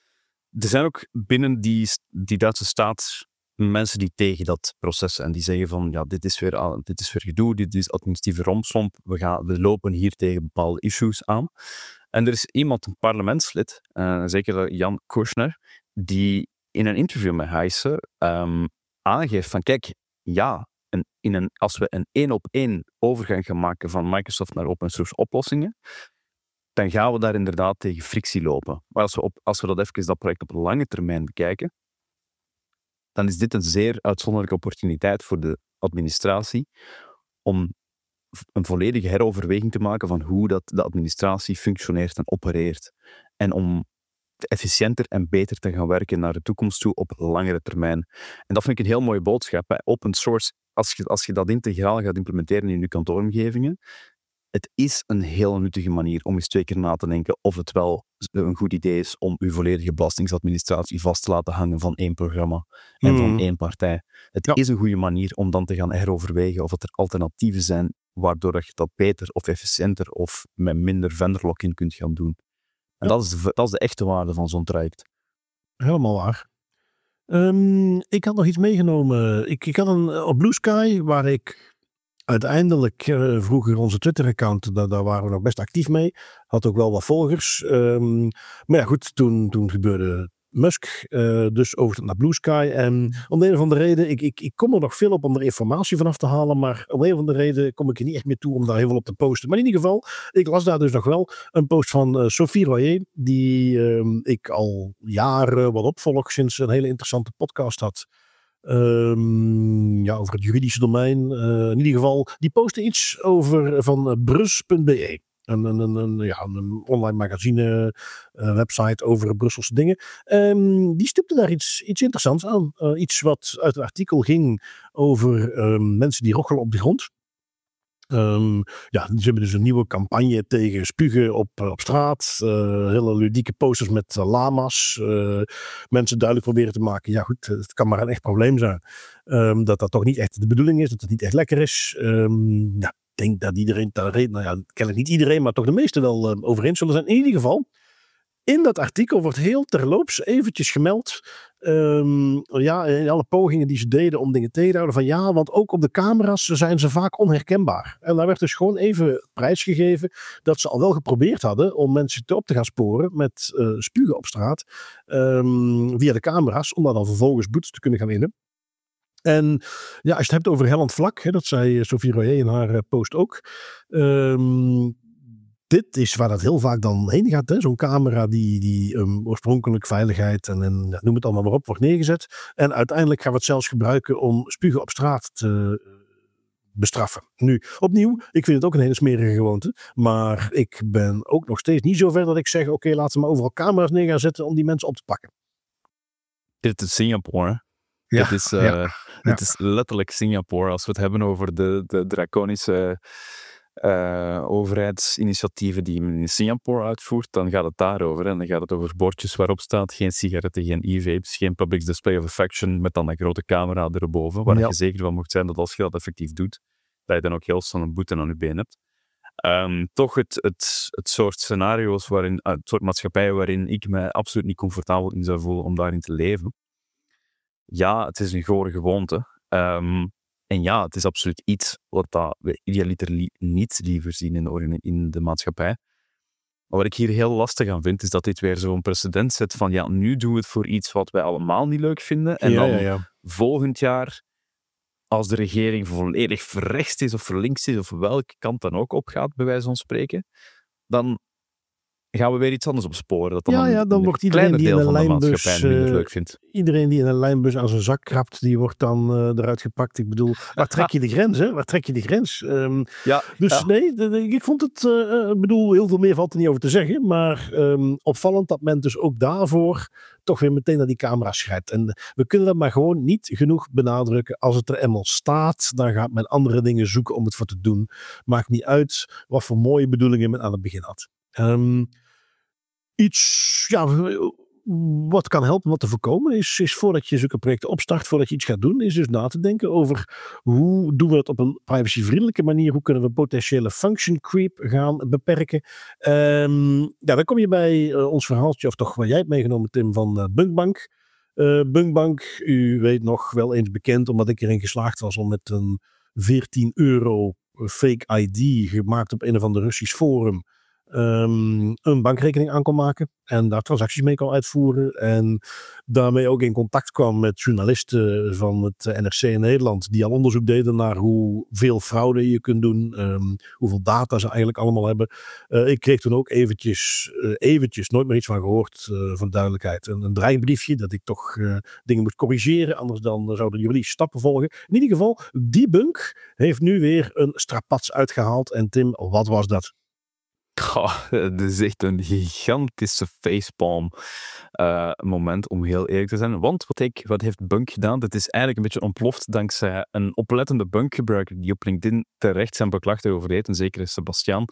Er zijn ook binnen die, die Duitse staat mensen die tegen dat proces en die zeggen van ja, dit is weer, dit is weer gedoe, dit is administratieve rompslomp, we, gaan, we lopen hier tegen bepaalde issues aan. En er is iemand, een parlementslid, uh, zeker Jan Kushner, die in een interview met Heise um, aangeeft van, kijk, ja, een, in een, als we een één op één overgang gaan maken van Microsoft naar open source oplossingen, dan gaan we daar inderdaad tegen frictie lopen. Maar als we, op, als we dat even dat project op lange termijn bekijken, dan is dit een zeer uitzonderlijke opportuniteit voor de administratie om een volledige heroverweging te maken van hoe dat de administratie functioneert en opereert. En om efficiënter en beter te gaan werken naar de toekomst toe op langere termijn. En dat vind ik een heel mooie boodschap. Hè. Open source, als je, als je dat integraal gaat implementeren in je kantooromgevingen, het is een heel nuttige manier om eens twee keer na te denken of het wel een goed idee is om uw volledige belastingadministratie vast te laten hangen van één programma en mm. van één partij. Het ja. is een goede manier om dan te gaan heroverwegen of er alternatieven zijn waardoor je dat beter of efficiënter of met minder vendor lock-in kunt gaan doen. En ja. dat, is de, dat is de echte waarde van zo'n traject. Helemaal waar. Um, ik had nog iets meegenomen. Ik, ik had een op Blue Sky waar ik uiteindelijk uh, vroeger onze Twitter-account, daar, daar waren we nog best actief mee. Had ook wel wat volgers. Um, maar ja goed, toen, toen gebeurde Musk, uh, dus over naar Blue Sky. En om de een of andere reden, ik, ik, ik kom er nog veel op om er informatie vanaf te halen, maar om de een of andere reden kom ik er niet echt meer toe om daar heel veel op te posten. Maar in ieder geval, ik las daar dus nog wel een post van uh, Sophie Royer, die uh, ik al jaren wat opvolg sinds een hele interessante podcast had. Um, ja, over het juridische domein. Uh, in ieder geval, die postte iets over van uh, brus punt b e. Een, een, een, een, ja, een online magazine uh, website over Brusselse dingen. Um, die stipte daar iets, iets interessants aan. Uh, iets wat uit het artikel ging over um, mensen die rochelen op de grond. Um, ja, ze hebben dus een nieuwe campagne tegen spugen op, op straat. Uh, hele ludieke posters met uh, lama's. Uh, mensen duidelijk proberen te maken. Ja goed, het kan maar een echt probleem zijn. Um, dat dat toch niet echt de bedoeling is. Dat het niet echt lekker is. Um, ja, ik denk dat iedereen, dat, nou ja, kennelijk niet iedereen, maar toch de meesten wel uh, over eens zullen zijn. In ieder geval, in dat artikel wordt heel terloops eventjes gemeld. Um, ja, in alle pogingen die ze deden om dingen tegen te houden. Van ja, want ook op de camera's zijn ze vaak onherkenbaar. En daar werd dus gewoon even prijsgegeven dat ze al wel geprobeerd hadden om mensen te op te gaan sporen met uh, spugen op straat. Um, via de camera's, om daar dan vervolgens boetes te kunnen gaan winnen. En ja, als je het hebt over hellend vlak, hè, dat zei Sophie Royer in haar uh, post ook. Um, Dit is waar dat heel vaak dan heen gaat. Hè? Zo'n camera die, die um, oorspronkelijk veiligheid en, en noem het allemaal maar op wordt neergezet. En uiteindelijk gaan we het zelfs gebruiken om spugen op straat te uh, bestraffen. Nu, opnieuw, ik vind het ook een hele smerige gewoonte. Maar ik ben ook nog steeds niet zo ver dat ik zeg, oké, okay, laten we maar overal camera's neer gaan zetten om die mensen op te pakken. Dit is Singapore. Ja, dit is, uh, ja, dit ja. is letterlijk Singapore. Als we het hebben over de, de draconische Uh, overheidsinitiatieven die men in Singapore uitvoert, dan gaat het daarover. En dan gaat het over bordjes waarop staat geen sigaretten, geen e-vapes, geen public display of affection, met dan een grote camera erboven, waar ja. je zeker van mocht zijn dat als je dat effectief doet, dat je dan ook heel snel een boete aan je been hebt. Um, toch het, het, het soort scenario's, waarin, uh, het soort maatschappijen waarin ik mij absoluut niet comfortabel in zou voelen om daarin te leven. Ja, het is een gore gewoonte. Um, En ja, het is absoluut iets wat dat we idealiter li- niet liever zien in de, in de maatschappij. Maar wat ik hier heel lastig aan vind, is dat dit weer zo'n precedent zet van ja, nu doen we het voor iets wat wij allemaal niet leuk vinden. En ja, dan ja, ja. volgend jaar, als de regering volledig verrechts is of verlinks is, of welke kant dan ook opgaat, bij wijze van spreken, dan gaan we weer iets anders opsporen. Dat dan ja, ja, dan een wordt iedereen die in een lijnbus, uh, leuk vindt. Iedereen die in een lijnbus aan zijn zak krabt, die wordt dan uh, eruit gepakt. Ik bedoel, waar trek je de grens, hè? Waar trek je de grens? Um, ja, dus ja. nee, de, de, ik vond het, uh, ik bedoel, heel veel meer valt er niet over te zeggen, maar um, opvallend dat men dus ook daarvoor toch weer meteen naar die camera schrijft. En we kunnen dat maar gewoon niet genoeg benadrukken. Als het er eenmaal staat, dan gaat men andere dingen zoeken om het voor te doen. Maakt niet uit wat voor mooie bedoelingen men aan het begin had. Um, Iets, ja, wat kan helpen wat te voorkomen is, is voordat je zulke projecten opstart, voordat je iets gaat doen, is dus na te denken over hoe doen we het op een privacyvriendelijke manier, hoe kunnen we potentiële function creep gaan beperken. Um, ja, dan kom je bij uh, ons verhaaltje, of toch wat jij hebt meegenomen, Tim, van uh, Bunkbank. Uh, Bunkbank, u weet nog wel eens bekend, omdat ik erin geslaagd was om met een veertien euro fake I D gemaakt op een of ander Russisch forum um, een bankrekening aan kon maken en daar transacties mee kon uitvoeren en daarmee ook in contact kwam met journalisten van het N R C in Nederland die al onderzoek deden naar hoeveel fraude je kunt doen, um, hoeveel data ze eigenlijk allemaal hebben. Uh, ik kreeg toen ook eventjes, uh, eventjes, nooit meer iets van gehoord, uh, van duidelijkheid, een, een dreigbriefje dat ik toch uh, dingen moet corrigeren, anders dan uh, zouden jullie stappen volgen. In ieder geval, die bunk heeft nu weer een strapats uitgehaald. En Tim, wat was dat? Oh, het is echt een gigantische facepalm uh, moment, om heel eerlijk te zijn. Want wat, ik, wat heeft Bunk gedaan? Dat is eigenlijk een beetje ontploft dankzij een oplettende Bunk-gebruiker die op LinkedIn terecht zijn beklacht over deed, een zekere Sebastian,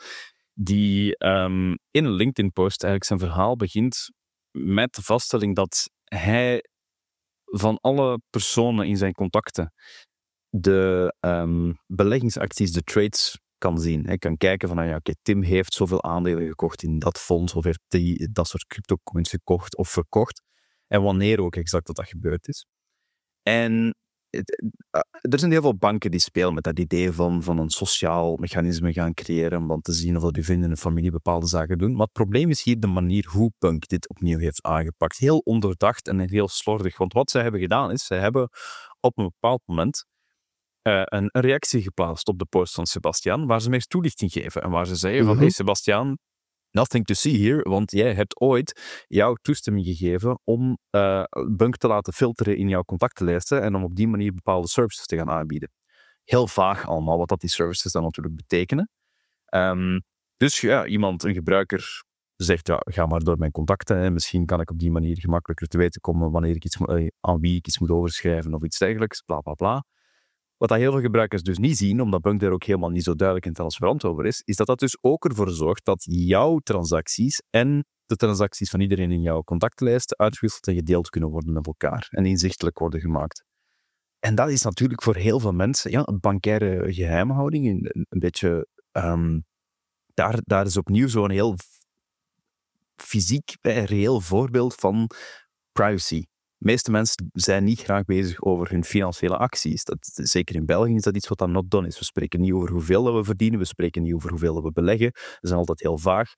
die um, in een LinkedIn-post eigenlijk zijn verhaal begint met de vaststelling dat hij van alle personen in zijn contacten de um, beleggingsacties, de trades kan zien. Hij kan kijken van, ja, okay, Tim heeft zoveel aandelen gekocht in dat fonds, of heeft die, dat soort cryptocoins gekocht of verkocht. En wanneer ook exact dat dat gebeurd is. En het, er zijn heel veel banken die spelen met dat idee van, van een sociaal mechanisme gaan creëren, om dan te zien of dat uw vrienden en familie bepaalde zaken doen. Maar het probleem is hier de manier hoe Bunk dit opnieuw heeft aangepakt. Heel ondoordacht en heel slordig. Want wat zij hebben gedaan is, zij hebben op een bepaald moment Uh, een, een reactie geplaatst op de post van Sebastian, waar ze meer toelichting geven en waar ze zeggen mm-hmm. van, hey Sebastian, nothing to see here, want jij hebt ooit jouw toestemming gegeven om uh, Bunk te laten filteren in jouw contactenlijsten en om op die manier bepaalde services te gaan aanbieden. Heel vaag allemaal, wat dat die services dan natuurlijk betekenen. Um, dus ja, iemand, een gebruiker, zegt, ja, ga maar door mijn contacten en misschien kan ik op die manier gemakkelijker te weten komen wanneer ik iets, uh, aan wie ik iets moet overschrijven of iets dergelijks, bla bla bla. Wat dat heel veel gebruikers dus niet zien, omdat Bunk daar ook helemaal niet zo duidelijk en transparant over is, is dat dat dus ook ervoor zorgt dat jouw transacties en de transacties van iedereen in jouw contactlijst uitgewisseld en gedeeld kunnen worden met elkaar en inzichtelijk worden gemaakt. En dat is natuurlijk voor heel veel mensen, ja, een bankaire geheimhouding, een, een beetje, um, daar, daar is opnieuw zo'n heel fysiek, eh, reëel voorbeeld van privacy. De meeste mensen zijn niet graag bezig over hun financiële acties. Dat, zeker in België is dat iets wat dan not done is. We spreken niet over hoeveel we verdienen, we spreken niet over hoeveel we beleggen. Dat zijn altijd heel vaag.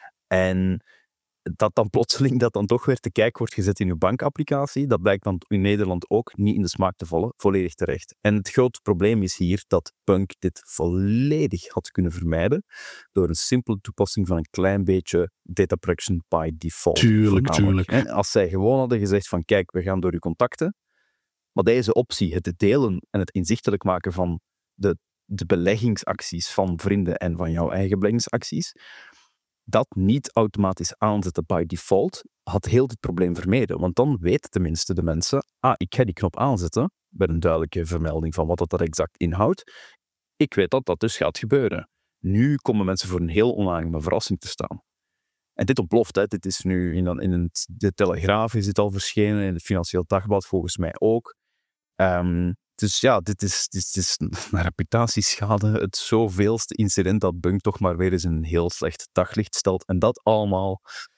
En dat dan plotseling dat dan toch weer te kijk wordt gezet in uw bankapplicatie, dat blijkt dan in Nederland ook niet in de smaak te vallen, volledig terecht. En het grote probleem is hier dat Bunk dit volledig had kunnen vermijden door een simpele toepassing van een klein beetje data protection by default. Tuurlijk, tuurlijk. En als zij gewoon hadden gezegd van, kijk, we gaan door uw contacten, maar deze optie, het delen en het inzichtelijk maken van de, de beleggingsacties van vrienden en van jouw eigen beleggingsacties, dat niet automatisch aanzetten by default, had heel dit probleem vermeden. Want dan weten tenminste de mensen, ah, ik ga die knop aanzetten, met een duidelijke vermelding van wat dat exact inhoudt. Ik weet dat dat dus gaat gebeuren. Nu komen mensen voor een heel onaangename verrassing te staan. En dit ontploft, hè. Dit is nu in, in het, de Telegraaf is dit al verschenen, in het Financieel Dagblad volgens mij ook. Um, Dus ja, dit is, dit is een reputatieschade, het zoveelste incident dat Bunk toch maar weer eens een heel slecht daglicht stelt. En dat allemaal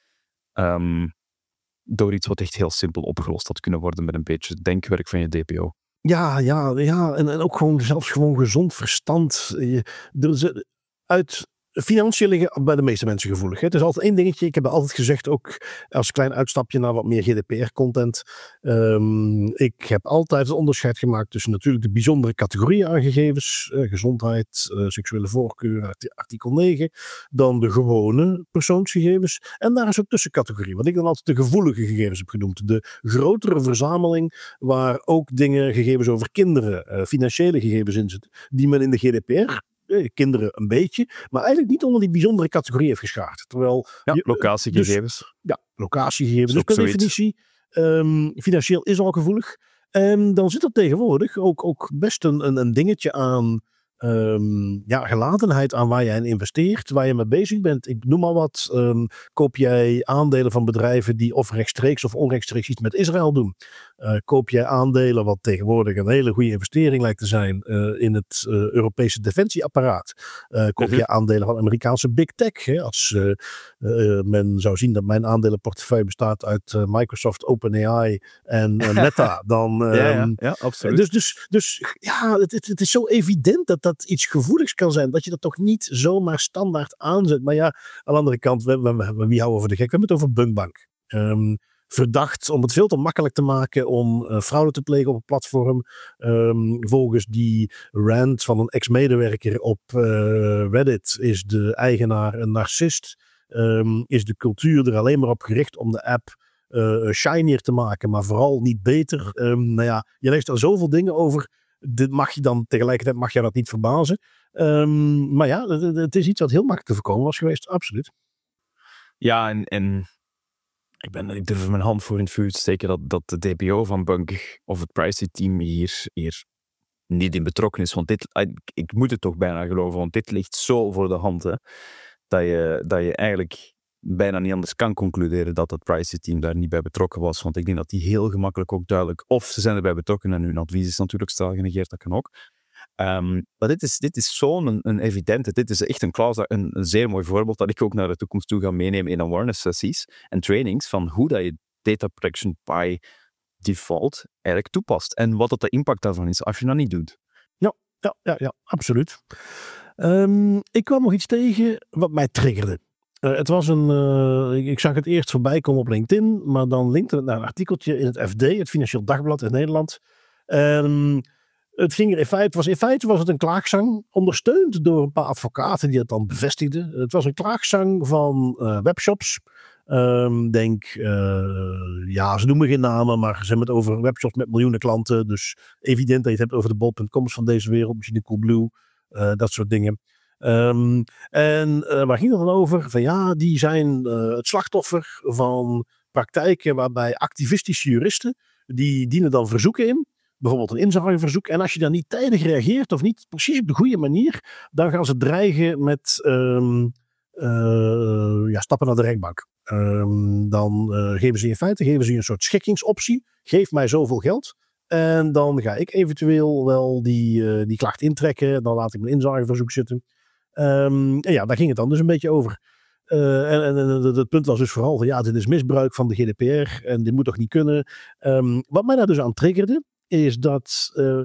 um, door iets wat echt heel simpel opgelost had kunnen worden met een beetje denkwerk van je D P O. Ja, ja, ja. En, en ook gewoon zelfs gewoon gezond verstand. Je, er, uit... Financieel liggen bij de meeste mensen gevoelig. Hè. Het is altijd één dingetje. Ik heb altijd gezegd, ook als klein uitstapje naar wat meer G D P R-content. Um, ik heb altijd het onderscheid gemaakt tussen natuurlijk de bijzondere categorieën aan gegevens. Uh, gezondheid, uh, seksuele voorkeur, artikel negen. Dan de gewone persoonsgegevens. En daar is ook tussencategorie. Wat ik dan altijd de gevoelige gegevens heb genoemd. De grotere verzameling waar ook dingen, gegevens over kinderen, uh, financiële gegevens in zitten. Die men in de G D P R... kinderen een beetje, maar eigenlijk niet onder die bijzondere categorie heeft geschaard. Terwijl ja, je, locatiegegevens. Dus, ja, locatiegegevens. Dus per definitie, um, financieel is al gevoelig. En dan zit er tegenwoordig ook, ook best een, een, een dingetje aan um, ja, gelatenheid aan waar jij in investeert, waar je mee bezig bent. Ik noem maar wat. Um, koop jij aandelen van bedrijven die of rechtstreeks of onrechtstreeks iets met Israël doen? Uh, koop jij aandelen, wat tegenwoordig een hele goede investering lijkt te zijn, uh, in het uh, Europese defensieapparaat? Uh, koop jij aandelen van Amerikaanse big tech? Hè? Als uh, uh, men zou zien dat mijn aandelenportefeuille bestaat uit uh, Microsoft, OpenAI en uh, Meta, dan... Um, ja, ja, ja, absoluut. Dus, dus, dus ja, het, het, het is zo evident dat dat iets gevoeligs kan zijn. Dat je dat toch niet zomaar standaard aanzet. Maar ja, aan de andere kant, we, we, we, wie houden we de gek? We hebben het over Bunkbank. Um, verdacht om het veel te makkelijk te maken om uh, fraude te plegen op een platform. Um, volgens die rant van een ex-medewerker op uh, Reddit is de eigenaar een narcist. Um, is de cultuur er alleen maar op gericht om de app uh, shinier te maken, maar vooral niet beter. Um, nou ja, je leest er zoveel dingen over. Dit mag je dan tegelijkertijd mag je dat niet verbazen. Um, maar ja, het, het is iets wat heel makkelijk te voorkomen was geweest, absoluut. Ja, en, en ik, ben, ik durf mijn hand voor in het vuur te steken dat, dat de D P O van Bunk of het privacy-team hier, hier niet in betrokken is. Want dit, ik, ik moet het toch bijna geloven, want dit ligt zo voor de hand, hè, dat, je, dat je eigenlijk bijna niet anders kan concluderen dat het privacy-team daar niet bij betrokken was. Want ik denk dat die heel gemakkelijk ook duidelijk, of ze zijn erbij betrokken en hun advies is natuurlijk stel genegeerd, dat kan ook. Um, maar dit is, dit is zo'n een, een evidente, dit is echt een, clause, een, een zeer mooi voorbeeld dat ik ook naar de toekomst toe ga meenemen in awareness sessies en trainings van hoe dat je data protection by default eigenlijk toepast en wat dat de impact daarvan is als je dat niet doet. Ja, ja, ja, ja absoluut. Um, ik kwam nog iets tegen wat mij triggerde. Uh, het was een, uh, ik zag het eerst voorbij komen op LinkedIn, maar dan linkte het naar een artikeltje in het F D, het Financieel Dagblad in Nederland. Um, Het ging er in feite, was, in feite was het een klaagzang, ondersteund door een paar advocaten die het dan bevestigden. Het was een klaagzang van uh, webshops. Um, denk, uh, ja, ze noemen geen namen, maar ze hebben het over webshops met miljoenen klanten. Dus evident dat je het hebt over de bol punt coms van deze wereld, misschien de Coolblue, uh, dat soort dingen. Um, en uh, waar ging het dan over? Van ja, die zijn uh, het slachtoffer van praktijken waarbij activistische juristen, die dienen dan verzoeken in. Bijvoorbeeld een inzageverzoek. En als je dan niet tijdig reageert of niet precies op de goede manier, dan gaan ze dreigen met um, uh, ja, stappen naar de rechtbank. Um, dan uh, geven ze in feite geven ze een soort schikkingsoptie. Geef mij zoveel geld. En dan ga ik eventueel wel die, uh, die klacht intrekken. Dan laat ik mijn inzageverzoek zitten. Um, en ja, daar ging het dan dus een beetje over. Uh, en, en, en het punt was dus vooral van ja, dit is misbruik van de G D P R. En dit moet toch niet kunnen. Um, wat mij daar dus aan triggerde, is dat uh,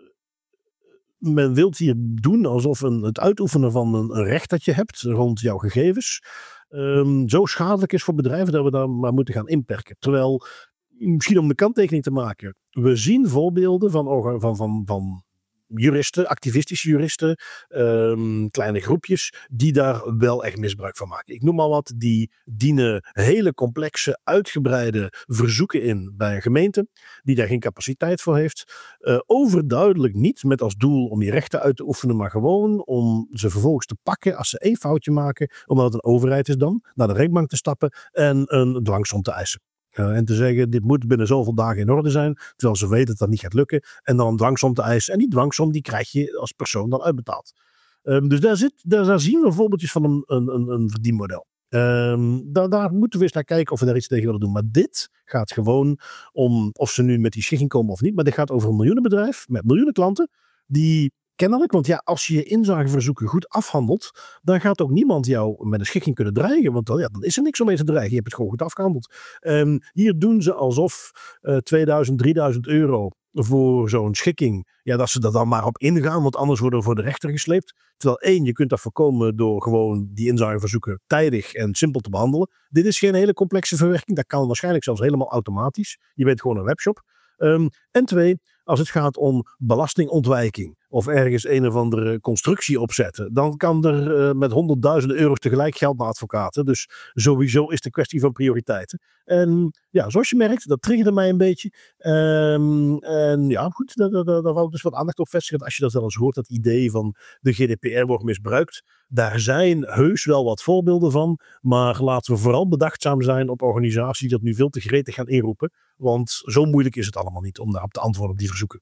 men wilt hier doen alsof een, het uitoefenen van een, een recht dat je hebt rond jouw gegevens um, zo schadelijk is voor bedrijven dat we daar maar moeten gaan inperken. Terwijl, misschien om de kanttekening te maken, we zien voorbeelden van, van, van, van juristen, activistische juristen, um, kleine groepjes, die daar wel echt misbruik van maken. Ik noem maar wat, die dienen hele complexe, uitgebreide verzoeken in bij een gemeente, die daar geen capaciteit voor heeft. Uh, overduidelijk niet met als doel om die rechten uit te oefenen, maar gewoon om ze vervolgens te pakken als ze één foutje maken, omdat het een overheid is dan, naar de rechtbank te stappen en een dwangsom te eisen. Uh, en te zeggen, dit moet binnen zoveel dagen in orde zijn, terwijl ze weten dat dat niet gaat lukken. En dan een dwangsom te eisen. En die dwangsom die krijg je als persoon dan uitbetaald. Um, dus daar, zit, daar, daar zien we voorbeeldjes van een, een, een verdienmodel. Um, daar, daar moeten we eens naar kijken of we daar iets tegen willen doen. Maar dit gaat gewoon om, of ze nu met die schikking komen of niet, maar dit gaat over een miljoenenbedrijf met miljoenen klanten die kennelijk, want ja, als je je inzageverzoeken goed afhandelt, dan gaat ook niemand jou met een schikking kunnen dreigen. Want dan, ja, dan is er niks om mee te dreigen. Je hebt het gewoon goed afgehandeld. Um, hier doen ze alsof uh, tweeduizend, drieduizend euro voor zo'n schikking, ja, dat ze er dan maar op ingaan, want anders worden we voor de rechter gesleept. Terwijl één, je kunt dat voorkomen door gewoon die inzageverzoeken tijdig en simpel te behandelen. Dit is geen hele complexe verwerking. Dat kan waarschijnlijk zelfs helemaal automatisch. Je bent gewoon een webshop. Um, en twee, als het gaat om belastingontwijking of ergens een of andere constructie opzetten, dan kan er uh, met honderdduizenden euro's tegelijk geld naar advocaten. Dus sowieso is het een kwestie van prioriteiten. En ja, zoals je merkt, dat triggerde mij een beetje. Um, en ja, goed, daar, daar, daar wou ik dus wat aandacht op vestigen. Als je dat wel eens hoort, dat idee van de G D P R wordt misbruikt. Daar zijn heus wel wat voorbeelden van. Maar laten we vooral bedachtzaam zijn op organisaties die dat nu veel te gretig gaan inroepen. Want zo moeilijk is het allemaal niet om daarop te antwoorden op die verzoeken.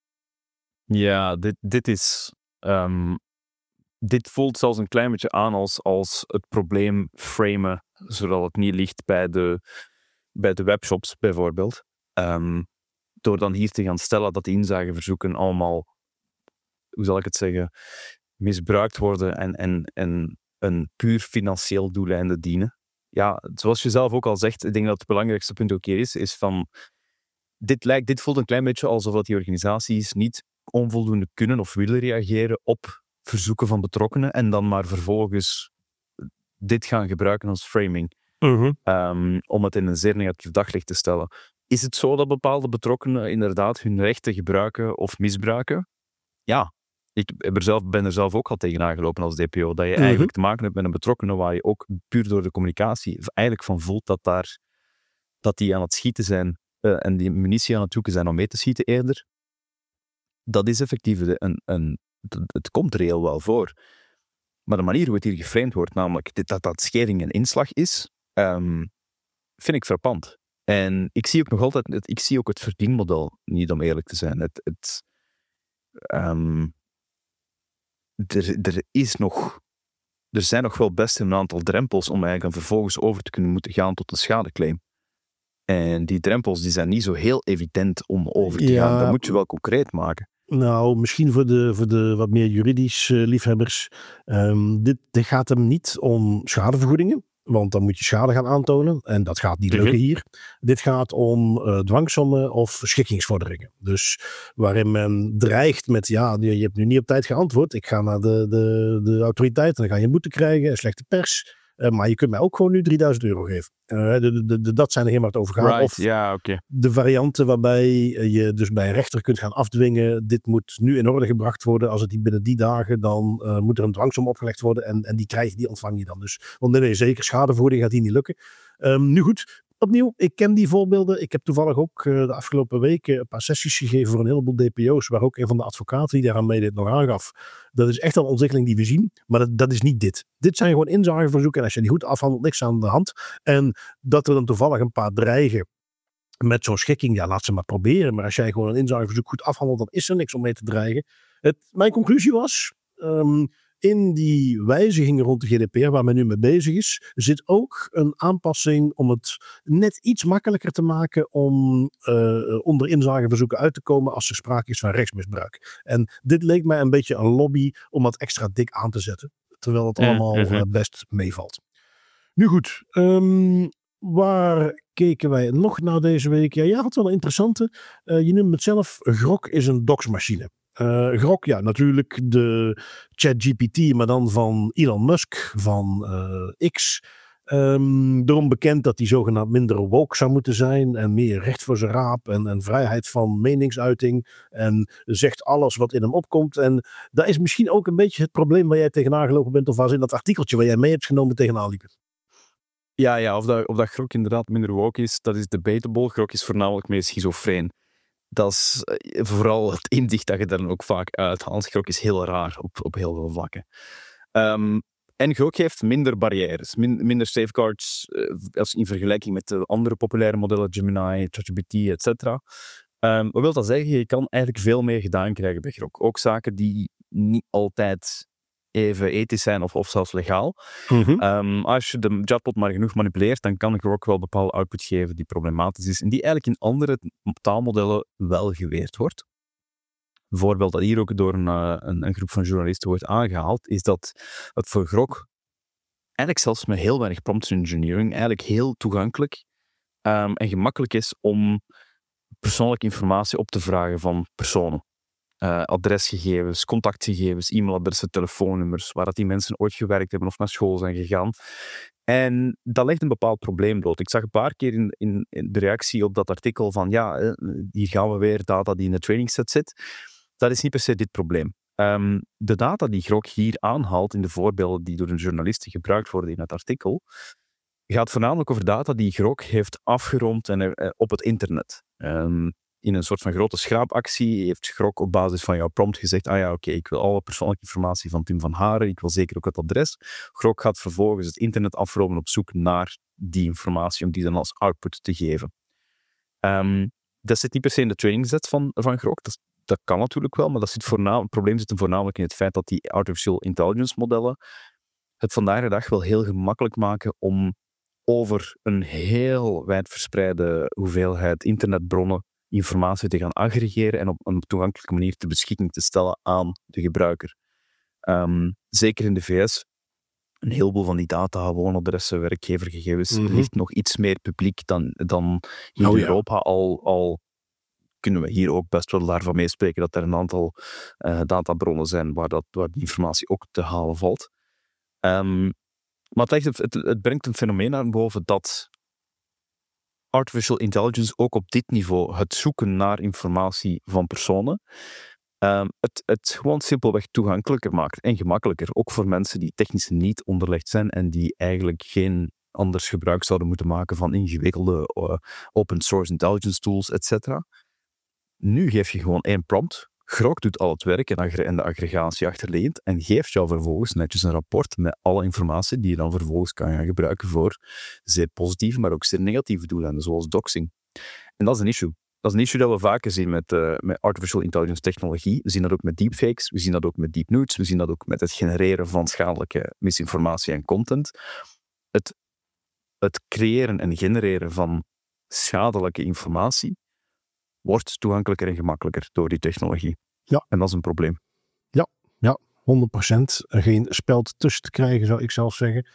Ja, dit, dit is... Um, dit voelt zelfs een klein beetje aan als, als het probleem framen, zodat het niet ligt bij de, bij de webshops bijvoorbeeld. Um, door dan hier te gaan stellen dat de inzageverzoeken allemaal, hoe zal ik het zeggen, misbruikt worden en, en, en een puur financieel doeleinde dienen. Ja, zoals je zelf ook al zegt, ik denk dat het belangrijkste punt ook hier is, is van, dit, lijkt, dit voelt een klein beetje alsof die organisaties niet onvoldoende kunnen of willen reageren op verzoeken van betrokkenen en dan maar vervolgens dit gaan gebruiken als framing Uh-huh. um, om het in een zeer negatief daglicht te stellen. Is het zo dat bepaalde betrokkenen inderdaad hun rechten gebruiken of misbruiken? Ja. Ik heb er zelf, ben er zelf ook al tegen aangelopen als D P O, dat je uh-huh. eigenlijk te maken hebt met een betrokkenen waar je ook puur door de communicatie eigenlijk van voelt dat, daar, dat die aan het schieten zijn uh, en die munitie aan het zoeken zijn om mee te schieten eerder. Dat is effectief een, een het, het komt reëel wel voor. Maar de manier hoe het hier geframed wordt, namelijk dit, dat dat schering en inslag is, um, vind ik frappant. En ik zie ook nog altijd, het, ik zie ook het verdienmodel niet, om eerlijk te zijn. Het, het, um, er, er is nog, er zijn nog wel best een aantal drempels om eigenlijk dan vervolgens over te kunnen moeten gaan tot een schadeclaim. En die drempels die zijn niet zo heel evident om over te Ja. gaan. Dat moet je wel concreet maken. Nou, misschien voor de, voor de wat meer juridisch uh, liefhebbers. Um, dit, dit gaat hem niet om schadevergoedingen. Want dan moet je schade gaan aantonen. En dat gaat niet lukken hier. Dit gaat om uh, dwangsommen of schikkingsvorderingen. Dus waarin men dreigt met... Ja, je hebt nu niet op tijd geantwoord. Ik ga naar de, de, de autoriteiten. Dan ga je een boete krijgen. Een slechte pers. Uh, maar je kunt mij ook gewoon nu drieduizend euro geven. Uh, de, de, de, de, dat zijn er helemaal het over gaat. Right, of ja, okay. de varianten waarbij je dus bij een rechter kunt gaan afdwingen. Dit moet nu in orde gebracht worden. Als het niet binnen die dagen, dan uh, moet er een dwangsom opgelegd worden. En, en die krijg je, die ontvang je dan dus. Want nee, nee zeker schadevergoeding gaat die niet lukken. Um, nu goed. Opnieuw, ik ken die voorbeelden. Ik heb toevallig ook uh, de afgelopen weken een paar sessies gegeven voor een heleboel D P O's, waar ook een van de advocaten die daaraan meedeed nog aangaf. Dat is echt een ontwikkeling die we zien, maar dat, dat is niet dit. Dit zijn gewoon inzageverzoeken en als je die goed afhandelt, niks aan de hand. En dat er dan toevallig een paar dreigen met zo'n schikking, ja, laat ze maar proberen. Maar als jij gewoon een inzageverzoek goed afhandelt, dan is er niks om mee te dreigen. Het, mijn conclusie was... Um, In die wijzigingen rond de G D P R waar men nu mee bezig is, zit ook een aanpassing om het net iets makkelijker te maken om uh, onder inzageverzoeken uit te komen als er sprake is van rechtsmisbruik. En dit leek mij een beetje een lobby om dat extra dik aan te zetten. Terwijl het allemaal uh, best meevalt. Nu goed, um, waar keken wij nog naar deze week? Ja, jij had wel een interessante. Uh, je noemt het zelf, Grok is een doxmachine. Uh, Grok, ja, natuurlijk de ChatGPT, maar dan van Elon Musk, van uh, X. Um, daarom bekend dat hij zogenaamd minder woke zou moeten zijn en meer recht voor zijn raap en, en vrijheid van meningsuiting en zegt alles wat in hem opkomt. En dat is misschien ook een beetje het probleem waar jij tegenaan gelopen bent of waar ze in dat artikeltje waar jij mee hebt genomen tegenaan liepen. Ja, ja of, dat, of dat Grok inderdaad minder woke is, dat is debatable. Grok is voornamelijk meer schizofreen. Dat is uh, vooral het inzicht dat je daar dan ook vaak uithaalt. Grok is heel raar op, op heel veel vlakken. Um, en Grok heeft minder barrières, min, minder safeguards uh, als in vergelijking met de andere populaire modellen, Gemini, ChatGPT, et cetera. Um, wat wil dat zeggen? Je kan eigenlijk veel meer gedaan krijgen bij Grok. Ook zaken die niet altijd even ethisch zijn of, of zelfs legaal. Mm-hmm. Um, als je de chatbot maar genoeg manipuleert, dan kan Grok wel bepaalde output geven die problematisch is en die eigenlijk in andere taalmodellen wel geweerd wordt. Een voorbeeld dat hier ook door een, een, een groep van journalisten wordt aangehaald, is dat het voor Grok eigenlijk zelfs met heel weinig prompt engineering eigenlijk heel toegankelijk um, en gemakkelijk is om persoonlijke informatie op te vragen van personen. Uh, adresgegevens, contactgegevens, e-mailadressen, telefoonnummers, waar dat die mensen ooit gewerkt hebben of naar school zijn gegaan. En dat legt een bepaald probleem bloot. Ik zag een paar keer in, in, in de reactie op dat artikel van ja, hier gaan we weer data die in de training set zit. Dat is niet per se dit probleem. Um, de data die Grok hier aanhaalt in de voorbeelden die door de journalisten gebruikt worden in het artikel, gaat voornamelijk over data die Grok heeft afgerond en, uh, op het internet. Um, In een soort van grote schraapactie heeft Grok op basis van jouw prompt gezegd, ah ja, oké, okay, ik wil alle persoonlijke informatie van Tim van Haren, ik wil zeker ook het adres. Grok gaat vervolgens het internet afromen op zoek naar die informatie, om die dan als output te geven. Um, dat zit niet per se in de training set van, van Grok, dat, dat kan natuurlijk wel, maar dat zit voornaam, het probleem zit hem voornamelijk in het feit dat die artificial intelligence modellen het vandaag de dag wel heel gemakkelijk maken om over een heel wijdverspreide hoeveelheid internetbronnen informatie te gaan aggregeren en op een toegankelijke manier ter beschikking te stellen aan de gebruiker. Um, zeker in de V S, een heleboel van die data, woonadressen, werkgevergegevens, mm-hmm. ligt nog iets meer publiek dan, dan hier oh, in ja. Europa al, al kunnen we hier ook best wel daarvan meespreken dat er een aantal uh, databronnen zijn waar, dat, waar die informatie ook te halen valt. Um, maar het, legt, het, het brengt een fenomeen naar boven dat artificial intelligence ook op dit niveau, het zoeken naar informatie van personen, um, het, het gewoon simpelweg toegankelijker maakt en gemakkelijker. Ook voor mensen die technisch niet onderlegd zijn en die eigenlijk geen anders gebruik zouden moeten maken van ingewikkelde uh, open source intelligence tools, et cetera. Nu geef je gewoon één prompt. Grok doet al het werk en, agre- en de aggregatie achterliggend en geeft jou vervolgens netjes een rapport met alle informatie die je dan vervolgens kan gaan gebruiken voor zeer positieve, maar ook zeer negatieve doeleinden, zoals doxing. En dat is een issue. Dat is een issue dat we vaker zien met, uh, met artificial intelligence technologie. We zien dat ook met deepfakes, we zien dat ook met deep nudes, we zien dat ook met het genereren van schadelijke misinformatie en content. Het, het creëren en genereren van schadelijke informatie wordt toegankelijker en gemakkelijker door die technologie. Ja. En dat is een probleem. Ja, ja, honderd procent. Geen speld tussen te krijgen, zou ik zelf zeggen.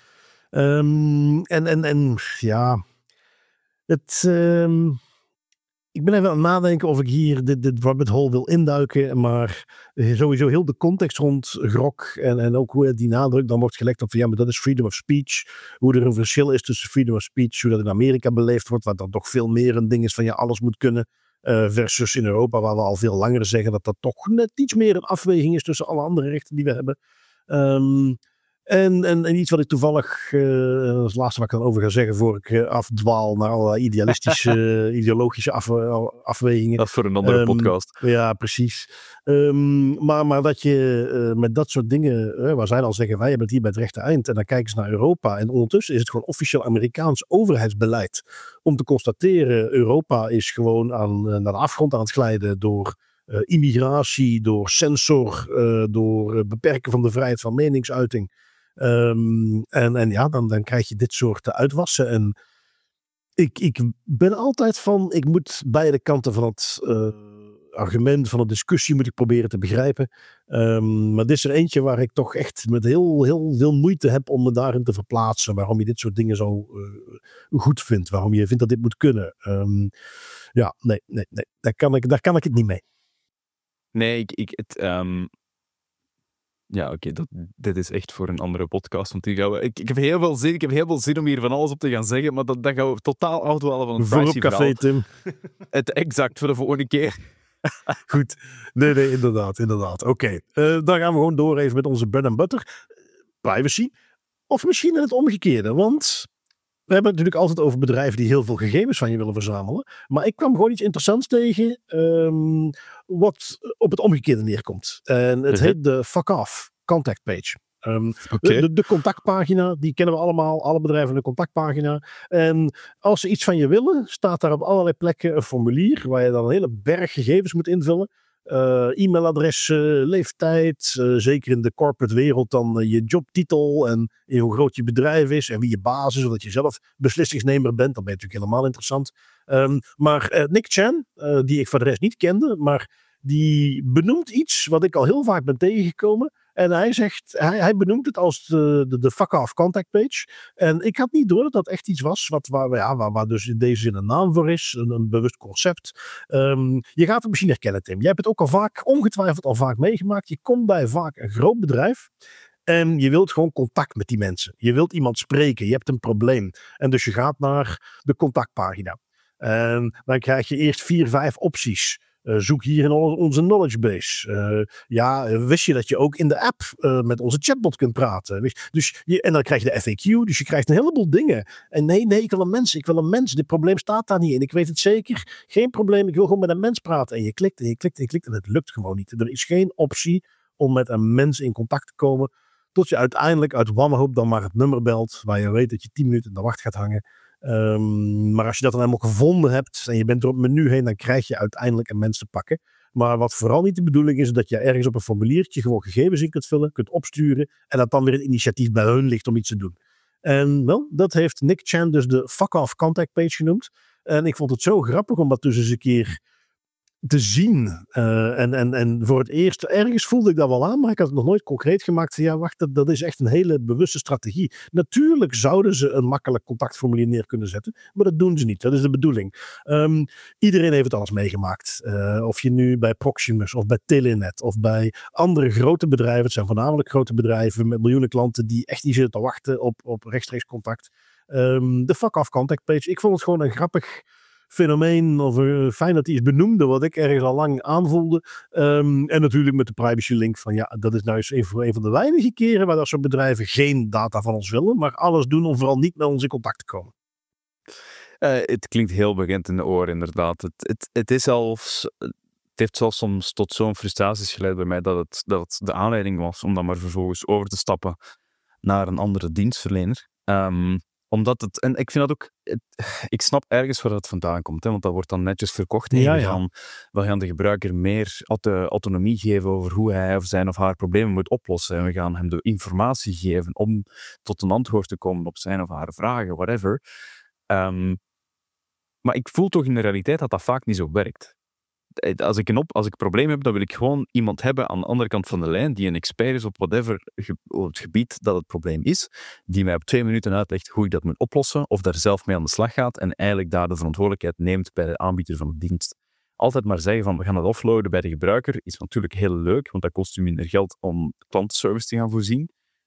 Um, en, en, en ja, het... Um, ik ben even aan het nadenken of ik hier dit, dit rabbit hole wil induiken, maar sowieso heel de context rond grok en, en ook hoe die nadruk dan wordt gelegd op van ja, maar dat is freedom of speech. Hoe er een verschil is tussen freedom of speech, hoe dat in Amerika beleefd wordt, waar dat toch veel meer een ding is van ja, alles moet kunnen. Uh, versus in Europa, waar we al veel langer zeggen dat dat toch net iets meer een afweging is tussen alle andere rechten die we hebben. Um, en, en, en iets wat ik toevallig, uh, dat is het laatste wat ik dan over ga zeggen, voor ik uh, afdwaal naar allerlei idealistische, uh, ideologische af, uh, afwegingen. Dat is voor een andere um, podcast. Ja, precies. Um, maar, maar dat je uh, met dat soort dingen, uh, waar zij dan zeggen, wij hebben het hier bij het rechte eind, en dan kijken ze naar Europa. En ondertussen is het gewoon officieel Amerikaans overheidsbeleid om te constateren, Europa is gewoon aan, uh, naar de afgrond aan het glijden door uh, immigratie, door censor, uh, door uh, beperken van de vrijheid van meningsuiting. Um, en, en ja, dan, dan krijg je dit soort uitwassen. En ik, ik ben altijd van, ik moet beide kanten van het uh, argument, van de discussie moet ik proberen te begrijpen. Um, maar dit is er eentje waar ik toch echt met heel, heel veel moeite heb om me daarin te verplaatsen. Waarom je dit soort dingen zo uh, goed vindt. Waarom je vindt dat dit moet kunnen. Um, ja, nee, nee, nee. Daar kan ik, daar kan ik het niet mee. Nee, ik... ik het, um... Ja, oké, okay, dit is echt voor een andere podcast. Want die gaan we, ik, ik, heb heel veel zin, ik heb heel veel zin om hier van alles op te gaan zeggen, maar dat, dat gaan we totaal afdwalen van het voor op café, Tim. Het exact voor de volgende keer. Goed. Nee, nee, inderdaad, inderdaad. Oké, okay. uh, dan gaan we gewoon door even met onze bread and butter. Privacy. Of misschien in het omgekeerde, want we hebben het natuurlijk altijd over bedrijven die heel veel gegevens van je willen verzamelen. Maar ik kwam gewoon iets interessants tegen um, wat op het omgekeerde neerkomt. En het heet de fuck off contact page. Um, okay. de, de contactpagina, die kennen we allemaal. Alle bedrijven hebben een contactpagina. En als ze iets van je willen, staat daar op allerlei plekken een formulier waar je dan een hele berg gegevens moet invullen. Uh, e-mailadres, uh, leeftijd, uh, zeker in de corporate wereld dan uh, je jobtitel en hoe groot je bedrijf is en wie je baas is, zodat je zelf beslissingsnemer bent. Dan ben je natuurlijk helemaal interessant. Um, maar uh, Nick Chan, uh, die ik voor de rest niet kende, maar die benoemt iets wat ik al heel vaak ben tegengekomen. En hij zegt, hij, hij benoemt het als de, de, de fuck off contact page. En ik had niet door dat dat echt iets was wat, waar, ja, waar, waar dus in deze zin een naam voor is. Een, een bewust concept. Um, je gaat het misschien herkennen, Tim. Jij hebt het ook al vaak, ongetwijfeld al vaak meegemaakt. Je komt bij vaak een groot bedrijf. En je wilt gewoon contact met die mensen. Je wilt iemand spreken. Je hebt een probleem. En dus je gaat naar de contactpagina. En dan krijg je eerst vier, vijf opties. Uh, zoek hier in onze knowledge base. Uh, ja, wist je dat je ook in de app uh, met onze chatbot kunt praten? Dus je, en dan krijg je de F A Q, dus je krijgt een heleboel dingen. En nee, nee, ik wil een mens, ik wil een mens. Dit probleem staat daar niet in. Ik weet het zeker. Geen probleem, ik wil gewoon met een mens praten. En je klikt en je klikt en je klikt en het lukt gewoon niet. Er is geen optie om met een mens in contact te komen, tot je uiteindelijk uit wanhoop dan maar het nummer belt, waar je weet dat je tien minuten in de wacht gaat hangen. Um, maar als je dat dan helemaal gevonden hebt en je bent door het menu heen, dan krijg je uiteindelijk een mens te pakken. Maar wat vooral niet de bedoeling is, is dat je ergens op een formuliertje gewoon gegevens in kunt vullen, kunt opsturen en dat dan weer het initiatief bij hun ligt om iets te doen. En wel, dat heeft Nick Chan dus de fuck off contact page genoemd. En ik vond het zo grappig om dat dus eens een keer te zien. Uh, en, en, en voor het eerst, ergens voelde ik dat wel aan, maar ik had het nog nooit concreet gemaakt. Ja, wacht, dat, dat is echt een hele bewuste strategie. Natuurlijk zouden ze een makkelijk contactformulier neer kunnen zetten, maar dat doen ze niet. Dat is de bedoeling. Um, iedereen heeft het alles meegemaakt. Uh, of je nu bij Proximus of bij Telenet of bij andere grote bedrijven, het zijn voornamelijk grote bedrijven met miljoenen klanten die echt niet zitten te wachten op, op rechtstreeks contact. Um, de fuck-off contact page. Ik vond het gewoon een grappig fenomeen, of uh, fijn dat hij is benoemde, wat ik ergens al lang aanvoelde. Um, en natuurlijk met de privacy link van ja, dat is nou eens een, voor een van de weinige keren waar dat soort bedrijven geen data van ons willen, maar alles doen om vooral niet met ons in contact te komen. Uh, het klinkt heel bekend in de oren, inderdaad. Het, het, het is zelfs, het heeft zelfs soms tot zo'n frustraties geleid bij mij dat het, dat het de aanleiding was om dan maar vervolgens over te stappen naar een andere dienstverlener. Um, omdat het, en ik vind dat ook, het, ik snap ergens waar dat vandaan komt, hè, want dat wordt dan netjes verkocht. Ja, we, ja. gaan, we gaan de gebruiker meer auto, autonomie geven over hoe hij of zijn of haar problemen moet oplossen. En we gaan hem de informatie geven om tot een antwoord te komen op zijn of haar vragen, whatever. Um, maar ik voel toch in de realiteit dat dat vaak niet zo werkt. Als ik, een op, als ik een probleem heb, dan wil ik gewoon iemand hebben aan de andere kant van de lijn die een expert is op whatever ge, op het gebied dat het probleem is, die mij op twee minuten uitlegt hoe ik dat moet oplossen, of daar zelf mee aan de slag gaat en eigenlijk daar de verantwoordelijkheid neemt bij de aanbieder van de dienst. Altijd maar zeggen van we gaan het offloaden bij de gebruiker is natuurlijk heel leuk, want dat kost u minder geld om klantenservice te gaan voorzien.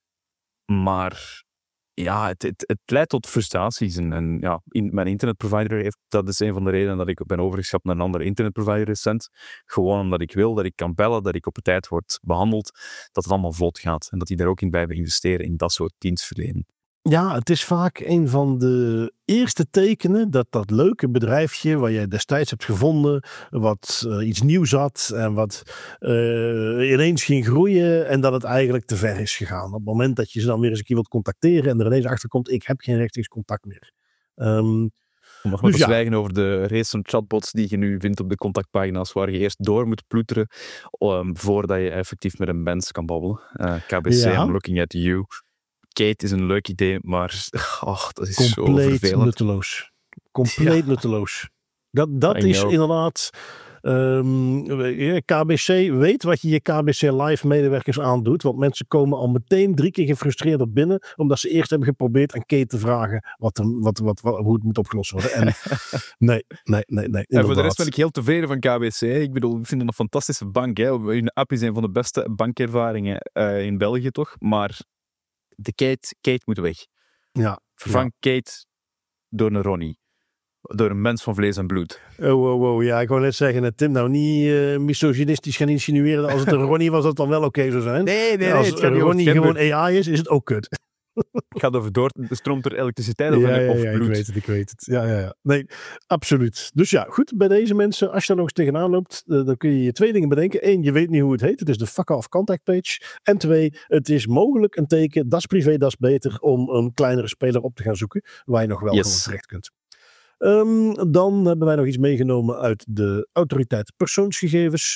Maar ja, het, het, het leidt tot frustraties. En, en ja, in, mijn internetprovider heeft, dat is een van de redenen dat ik ben overgestapt naar een andere internetprovider recent. Gewoon omdat ik wil dat ik kan bellen, dat ik op tijd word behandeld, dat het allemaal vlot gaat. En dat die daar ook in blijven investeren in dat soort dienstverlening. Ja, het is vaak een van de eerste tekenen dat dat leuke bedrijfje waar jij destijds hebt gevonden, wat uh, iets nieuws had en wat uh, ineens ging groeien en dat het eigenlijk te ver is gegaan. Op het moment dat je ze dan weer eens een keer wilt contacteren en er ineens achter komt, ik heb geen rechtstreeks contact meer. Um, Om nog maar dus te zwijgen ja. over de race van chatbots die je nu vindt op de contactpagina's, waar je eerst door moet ploeteren um, voordat je effectief met een mens kan babbelen. Uh, K B C, ja. I'm looking at you. Kate is een leuk idee, maar oh, dat is compleet zo vervelend. Compleet nutteloos. Compleet ja. nutteloos. Dat, dat is know. inderdaad... Um, K B C weet wat je je K B C Live medewerkers aandoet, want mensen komen al meteen drie keer gefrustreerd op binnen, omdat ze eerst hebben geprobeerd aan Kate te vragen wat, wat, wat, wat, hoe het moet opgelost worden. En nee, nee, nee, nee. En voor de rest ben ik heel tevreden van K B C. Ik bedoel, we vinden een fantastische bank. Hè. Hun app is een van de beste bankervaringen uh, in België, toch? Maar de Kate, Kate moet weg. Ja. Vervang ja. Kate door een Ronnie. Door een mens van vlees en bloed. Oh, wow, wow. Ja, ik wou net zeggen, Tim, nou niet uh, misogynistisch gaan insinueren dat als het een Ronnie was, dat het dan wel oké okay zou zijn. Nee, nee, nee. Als het gaat Ronnie gewoon A I is, is het ook kut. Het gaat over door, stroomt er elektriciteit over ja, ja, of ja, bloed. ik weet het, ik weet het. Ja, ja, ja. Nee, absoluut. Dus ja, goed, bij deze mensen, als je daar nog eens tegenaan loopt, uh, dan kun je je twee dingen bedenken. Eén, je weet niet hoe het heet. Het is de fuck-off contact page. En twee, het is mogelijk een teken, dat is privé, dat is beter, om een kleinere speler op te gaan zoeken, waar je nog wel yes. gewoon terecht kunt. Um, dan hebben wij nog iets meegenomen uit de autoriteit persoonsgegevens.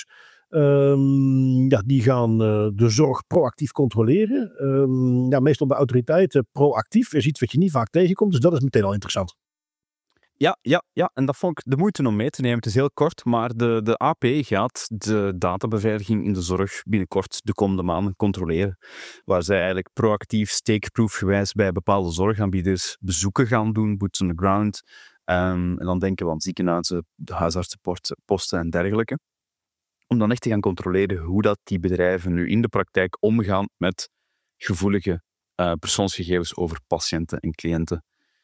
Um, ja, die gaan uh, de zorg proactief controleren. Um, ja, meestal bij autoriteiten proactief is iets wat je niet vaak tegenkomt, dus dat is meteen al interessant. Ja, ja, ja, en dat vond ik de moeite om mee te nemen. Het is heel kort, maar de, de A P gaat de databeveiliging in de zorg binnenkort de komende maanden controleren. Waar zij eigenlijk proactief, steekproef gewijs bij bepaalde zorgaanbieders bezoeken gaan doen, boots on the ground. Um, en dan denken we aan ziekenhuizen, de huisartsenposten en dergelijke. Om dan echt te gaan controleren hoe dat die bedrijven nu in de praktijk omgaan met gevoelige uh, persoonsgegevens over patiënten en cliënten.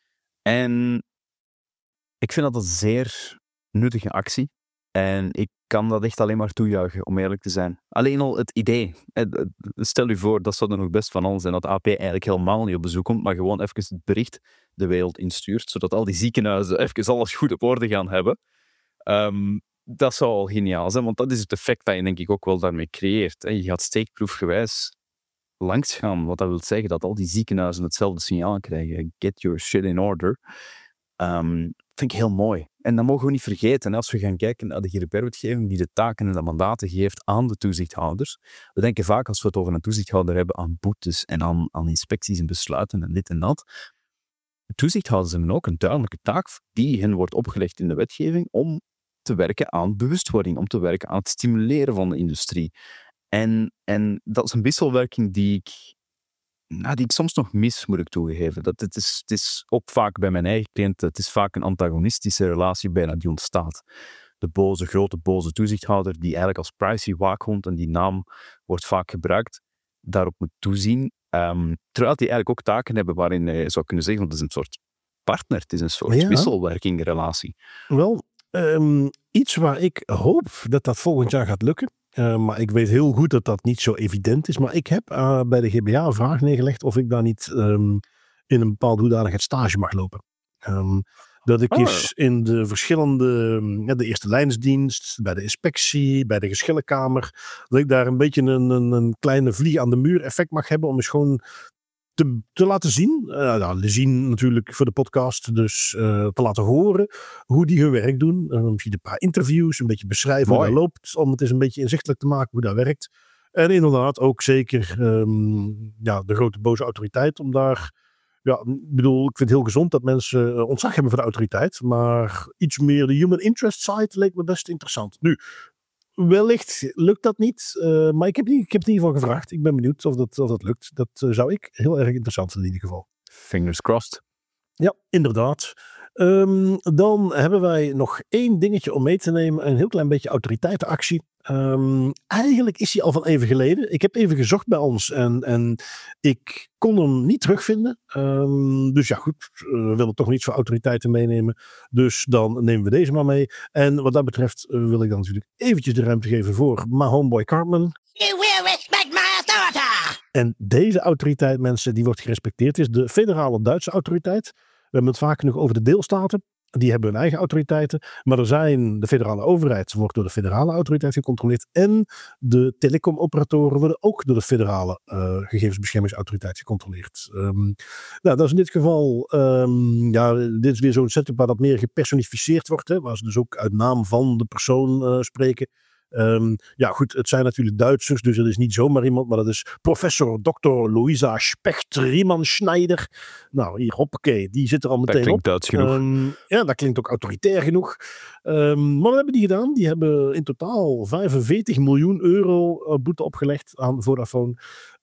En ik vind dat een zeer nuttige actie. En ik kan dat echt alleen maar toejuichen, om eerlijk te zijn. Alleen al het idee. Stel u voor, dat zou er nog best van alles zijn, dat A P eigenlijk helemaal niet op bezoek komt, maar gewoon even het bericht de wereld instuurt, zodat al die ziekenhuizen even alles goed op orde gaan hebben. Um, dat zou al geniaal zijn, want dat is het effect dat je denk ik ook wel daarmee creëert. Hè. Je gaat steekproefgewijs langs gaan, wat dat wil zeggen dat al die ziekenhuizen hetzelfde signaal krijgen. Get your shit in order. Um, vind ik heel mooi. En dat mogen we niet vergeten. Hè. Als we gaan kijken naar de G D P R-wetgeving die de taken en de mandaten geeft aan de toezichthouders. We denken vaak als we het over een toezichthouder hebben aan boetes en aan, aan inspecties en besluiten en dit en dat. De toezichthouders hebben ook een duidelijke taak die hen wordt opgelegd in de wetgeving om te werken aan bewustwording, om te werken aan het stimuleren van de industrie. En, en dat is een wisselwerking die ik, nou, die ik soms nog mis, moet ik toegeven. Dat het, is, het is ook vaak bij mijn eigen cliënten, het is vaak een antagonistische relatie bijna die ontstaat. De boze, grote boze toezichthouder die eigenlijk als privacy-waakhond, en die naam wordt vaak gebruikt, daarop moet toezien. Um, terwijl die eigenlijk ook taken hebben waarin je zou kunnen zeggen, dat het is een soort partner, het is een soort Ja. wisselwerkingrelatie. Wel, um, iets waar ik hoop dat dat volgend jaar gaat lukken. Uh, maar ik weet heel goed dat dat niet zo evident is. Maar ik heb uh, bij de G B A een vraag neergelegd of ik daar niet um, in een bepaalde hoedanigheid stage mag lopen. Um, dat ik Oh. eens in de verschillende, ja, de eerste lijnsdienst, bij de inspectie, bij de geschillenkamer, dat ik daar een beetje een, een, een kleine vlieg aan de muur effect mag hebben om eens gewoon te, te laten zien. Uh, nou, te zien natuurlijk voor de podcast, dus uh, te laten horen hoe die hun werk doen. Uh, misschien een paar interviews, een beetje beschrijven Mooi. hoe dat loopt, om het eens een beetje inzichtelijk te maken hoe dat werkt. En inderdaad ook zeker um, ja, de grote boze autoriteit om daar... Ja, ik bedoel, ik vind het heel gezond dat mensen uh, ontzag hebben voor de autoriteit. Maar iets meer de human interest side leek me best interessant. Nu, wellicht lukt dat niet. Uh, maar ik heb, niet, ik heb het in ieder geval gevraagd. Ik ben benieuwd of dat, of dat lukt. Dat uh, zou ik heel erg interessant vinden in ieder geval. Fingers crossed. Ja, inderdaad. Um, dan hebben wij nog één dingetje om mee te nemen. Een heel klein beetje autoriteitenactie. Um, eigenlijk is die al van even geleden. Ik heb even gezocht bij ons en, en ik kon hem niet terugvinden. Um, dus ja goed, uh, we willen toch niet voor autoriteiten meenemen. Dus dan nemen we deze maar mee. En wat dat betreft uh, wil ik dan natuurlijk eventjes de ruimte geven voor my homeboy Cartman. You will respect my authority! En deze autoriteit, mensen, die wordt gerespecteerd, is de federale Duitse autoriteit. We hebben het vaak genoeg over de deelstaten. Die hebben hun eigen autoriteiten. Maar er zijn, de federale overheid wordt door de federale autoriteit gecontroleerd. En de telecomoperatoren worden ook door de federale uh, gegevensbeschermingsautoriteit gecontroleerd. Um, nou, dat is in dit geval, um, ja, dit is weer zo'n setup waar dat meer gepersonificeerd wordt. Hè, waar ze dus ook uit naam van de persoon uh, spreken. Um, ja goed, het zijn natuurlijk Duitsers, dus het is niet zomaar iemand, maar dat is professor dokter Luisa Specht-Riemann-Schneider. Nou, hier, hoppakee, die zit er al meteen Dat klinkt op. Duits genoeg. Um, ja, dat klinkt ook autoritair genoeg. Um, maar wat hebben die gedaan? Die hebben in totaal vijfenveertig miljoen euro uh, boete opgelegd aan Vodafone.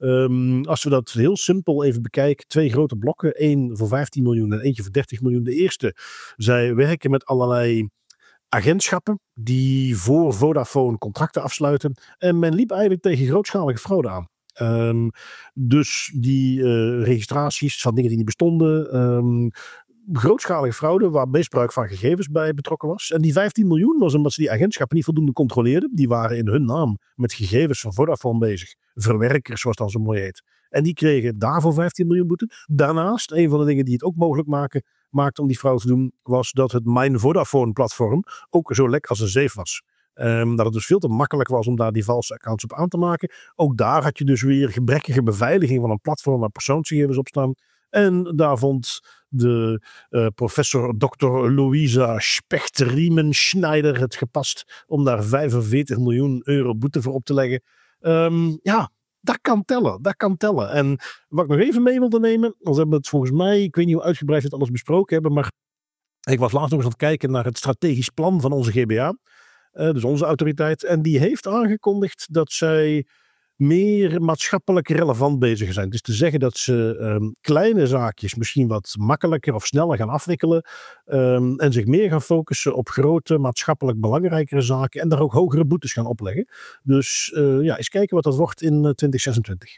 Um, als we dat heel simpel even bekijken, twee grote blokken, één voor vijftien miljoen en eentje voor dertig miljoen. De eerste, zij werken met allerlei agentschappen die voor Vodafone contracten afsluiten. En men liep eigenlijk tegen grootschalige fraude aan. Um, dus die uh, registraties van dingen die niet bestonden. Um, grootschalige fraude waar misbruik van gegevens bij betrokken was. En die vijftien miljoen was omdat ze die agentschappen niet voldoende controleerden. Die waren in hun naam met gegevens van Vodafone bezig. Verwerkers, zoals dat zo mooi heet. En die kregen daarvoor vijftien miljoen boete. Daarnaast, een van de dingen die het ook mogelijk maken, maakte om die fraude te doen, was dat het Mijn Vodafone platform ook zo lek als een zeef was. Um, dat het dus veel te makkelijk was om daar die valse accounts op aan te maken. Ook daar had je dus weer gebrekkige beveiliging van een platform waar persoonsgegevens op staan. En daar vond de uh, professor dokter Luisa Specht-Riemann-Schneider het gepast om daar vijfenveertig miljoen euro boete voor op te leggen. Um, ja, dat kan tellen, dat kan tellen. En wat ik nog even mee wilde nemen, want we hebben het volgens mij, ik weet niet hoe uitgebreid we het alles besproken hebben, maar ik was laatst nog eens aan het kijken naar het strategisch plan van onze G B A, uh, dus onze autoriteit, en die heeft aangekondigd dat zij meer maatschappelijk relevant bezig zijn. Dus te zeggen dat ze um, kleine zaakjes misschien wat makkelijker of sneller gaan afwikkelen um, en zich meer gaan focussen op grote, maatschappelijk belangrijkere zaken en daar ook hogere boetes gaan opleggen. Dus uh, ja, eens kijken wat dat wordt in uh, twintig zesentwintig.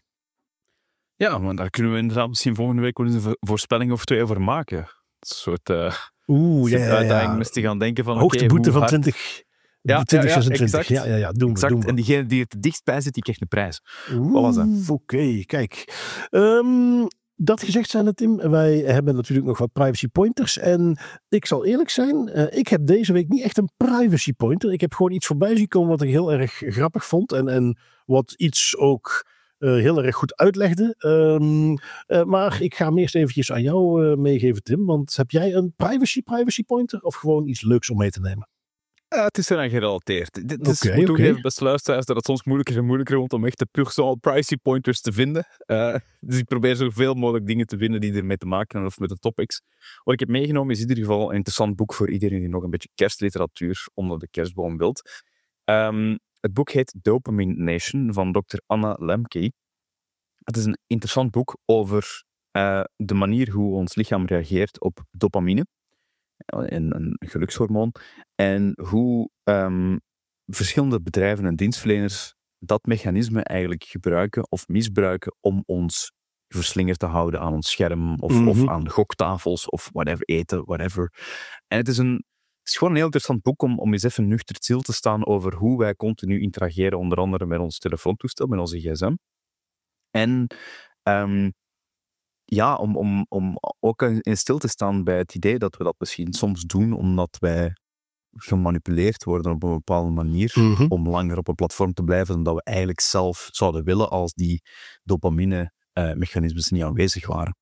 Ja, maar daar kunnen we inderdaad misschien volgende week wel eens een voorspelling of twee over maken. Een soort uh, Oeh, ja, ja, ja. uitdaging moest gaan denken van hoogte okay, boete van hard... twintig. Ja, twintig ja, ja, zesentwintig. exact. Ja, ja, ja, doen we, exact. doen we. En diegene die het dichtst bij zit, die krijgt een prijs. Oeh, was dat? Oké, okay, kijk. Um, dat gezegd zijn, Tim, wij hebben natuurlijk nog wat privacy pointers. En ik zal eerlijk zijn, uh, ik heb deze week niet echt een privacy pointer. Ik heb gewoon iets voorbij zien komen wat ik heel erg grappig vond. En, en wat iets ook uh, heel erg goed uitlegde. Um, uh, maar ik ga hem eerst eventjes aan jou uh, meegeven, Tim. Want heb jij een privacy privacy pointer of gewoon iets leuks om mee te nemen? Uh, het is eraan gerelateerd. Dit is, Oké, moet oké. toegeven, beste luisteraars, dat het soms moeilijker en moeilijker wordt om echt de personal privacy pointers te vinden. Uh, dus ik probeer zoveel mogelijk dingen te vinden die ermee te maken hebben of met de topics. Wat ik heb meegenomen is in ieder geval een interessant boek voor iedereen die nog een beetje kerstliteratuur onder de kerstboom wilt. Um, het boek heet Dopamine Nation van dokter Anna Lembke. Het is een interessant boek over uh, de manier hoe ons lichaam reageert op dopamine. Een, een gelukshormoon. En hoe um, verschillende bedrijven en dienstverleners dat mechanisme eigenlijk gebruiken of misbruiken om ons verslingerd te houden aan ons scherm of, mm-hmm. of aan goktafels of whatever, eten, whatever. En het is, een, het is gewoon een heel interessant boek om, om eens even nuchter stil te staan over hoe wij continu interageren, onder andere met ons telefoontoestel, met onze gsm. En um, ja, om, om, om ook in stil te staan bij het idee dat we dat misschien soms doen omdat wij gemanipuleerd worden op een bepaalde manier mm-hmm. om langer op een platform te blijven dan dat we eigenlijk zelf zouden willen als die dopamine-mechanismes uh, niet aanwezig waren.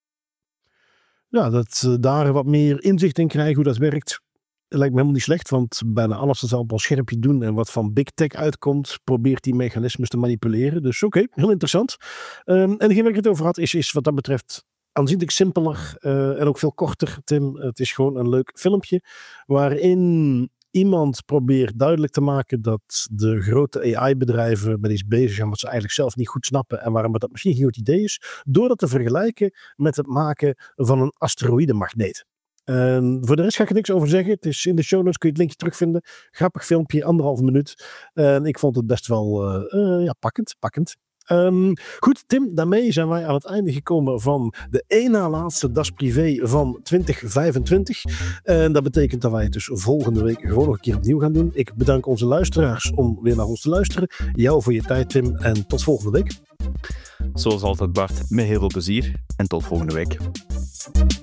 Ja, dat uh, daar wat meer inzicht in krijgen hoe dat werkt, lijkt me helemaal niet slecht, want bijna alles dat zal op een schermpje doen en wat van big tech uitkomt, probeert die mechanismes te manipuleren. Dus oké, okay, heel interessant. Um, en degene waar ik het over had, is, is wat dat betreft aanzienlijk simpeler uh, en ook veel korter, Tim. Het is gewoon een leuk filmpje waarin iemand probeert duidelijk te maken dat de grote A I-bedrijven met iets bezig zijn wat ze eigenlijk zelf niet goed snappen en waarom dat misschien geen goed idee is, door dat te vergelijken met het maken van een asteroïdenmagneet. Uh, voor de rest ga ik er niks over zeggen. Het is in de show notes, kun je het linkje terugvinden. Grappig filmpje, anderhalve minuut. En uh, ik vond het best wel uh, uh, ja, pakkend, pakkend. Um, goed, Tim, daarmee zijn wij aan het einde gekomen van de één na laatste Das Privé van twintig vijfentwintig. En dat betekent dat wij het dus volgende week gewoon nog een keer opnieuw gaan doen. Ik bedank onze luisteraars om weer naar ons te luisteren. Jou voor je tijd, Tim, en tot volgende week. Zoals altijd, Bart, met heel veel plezier en tot volgende week.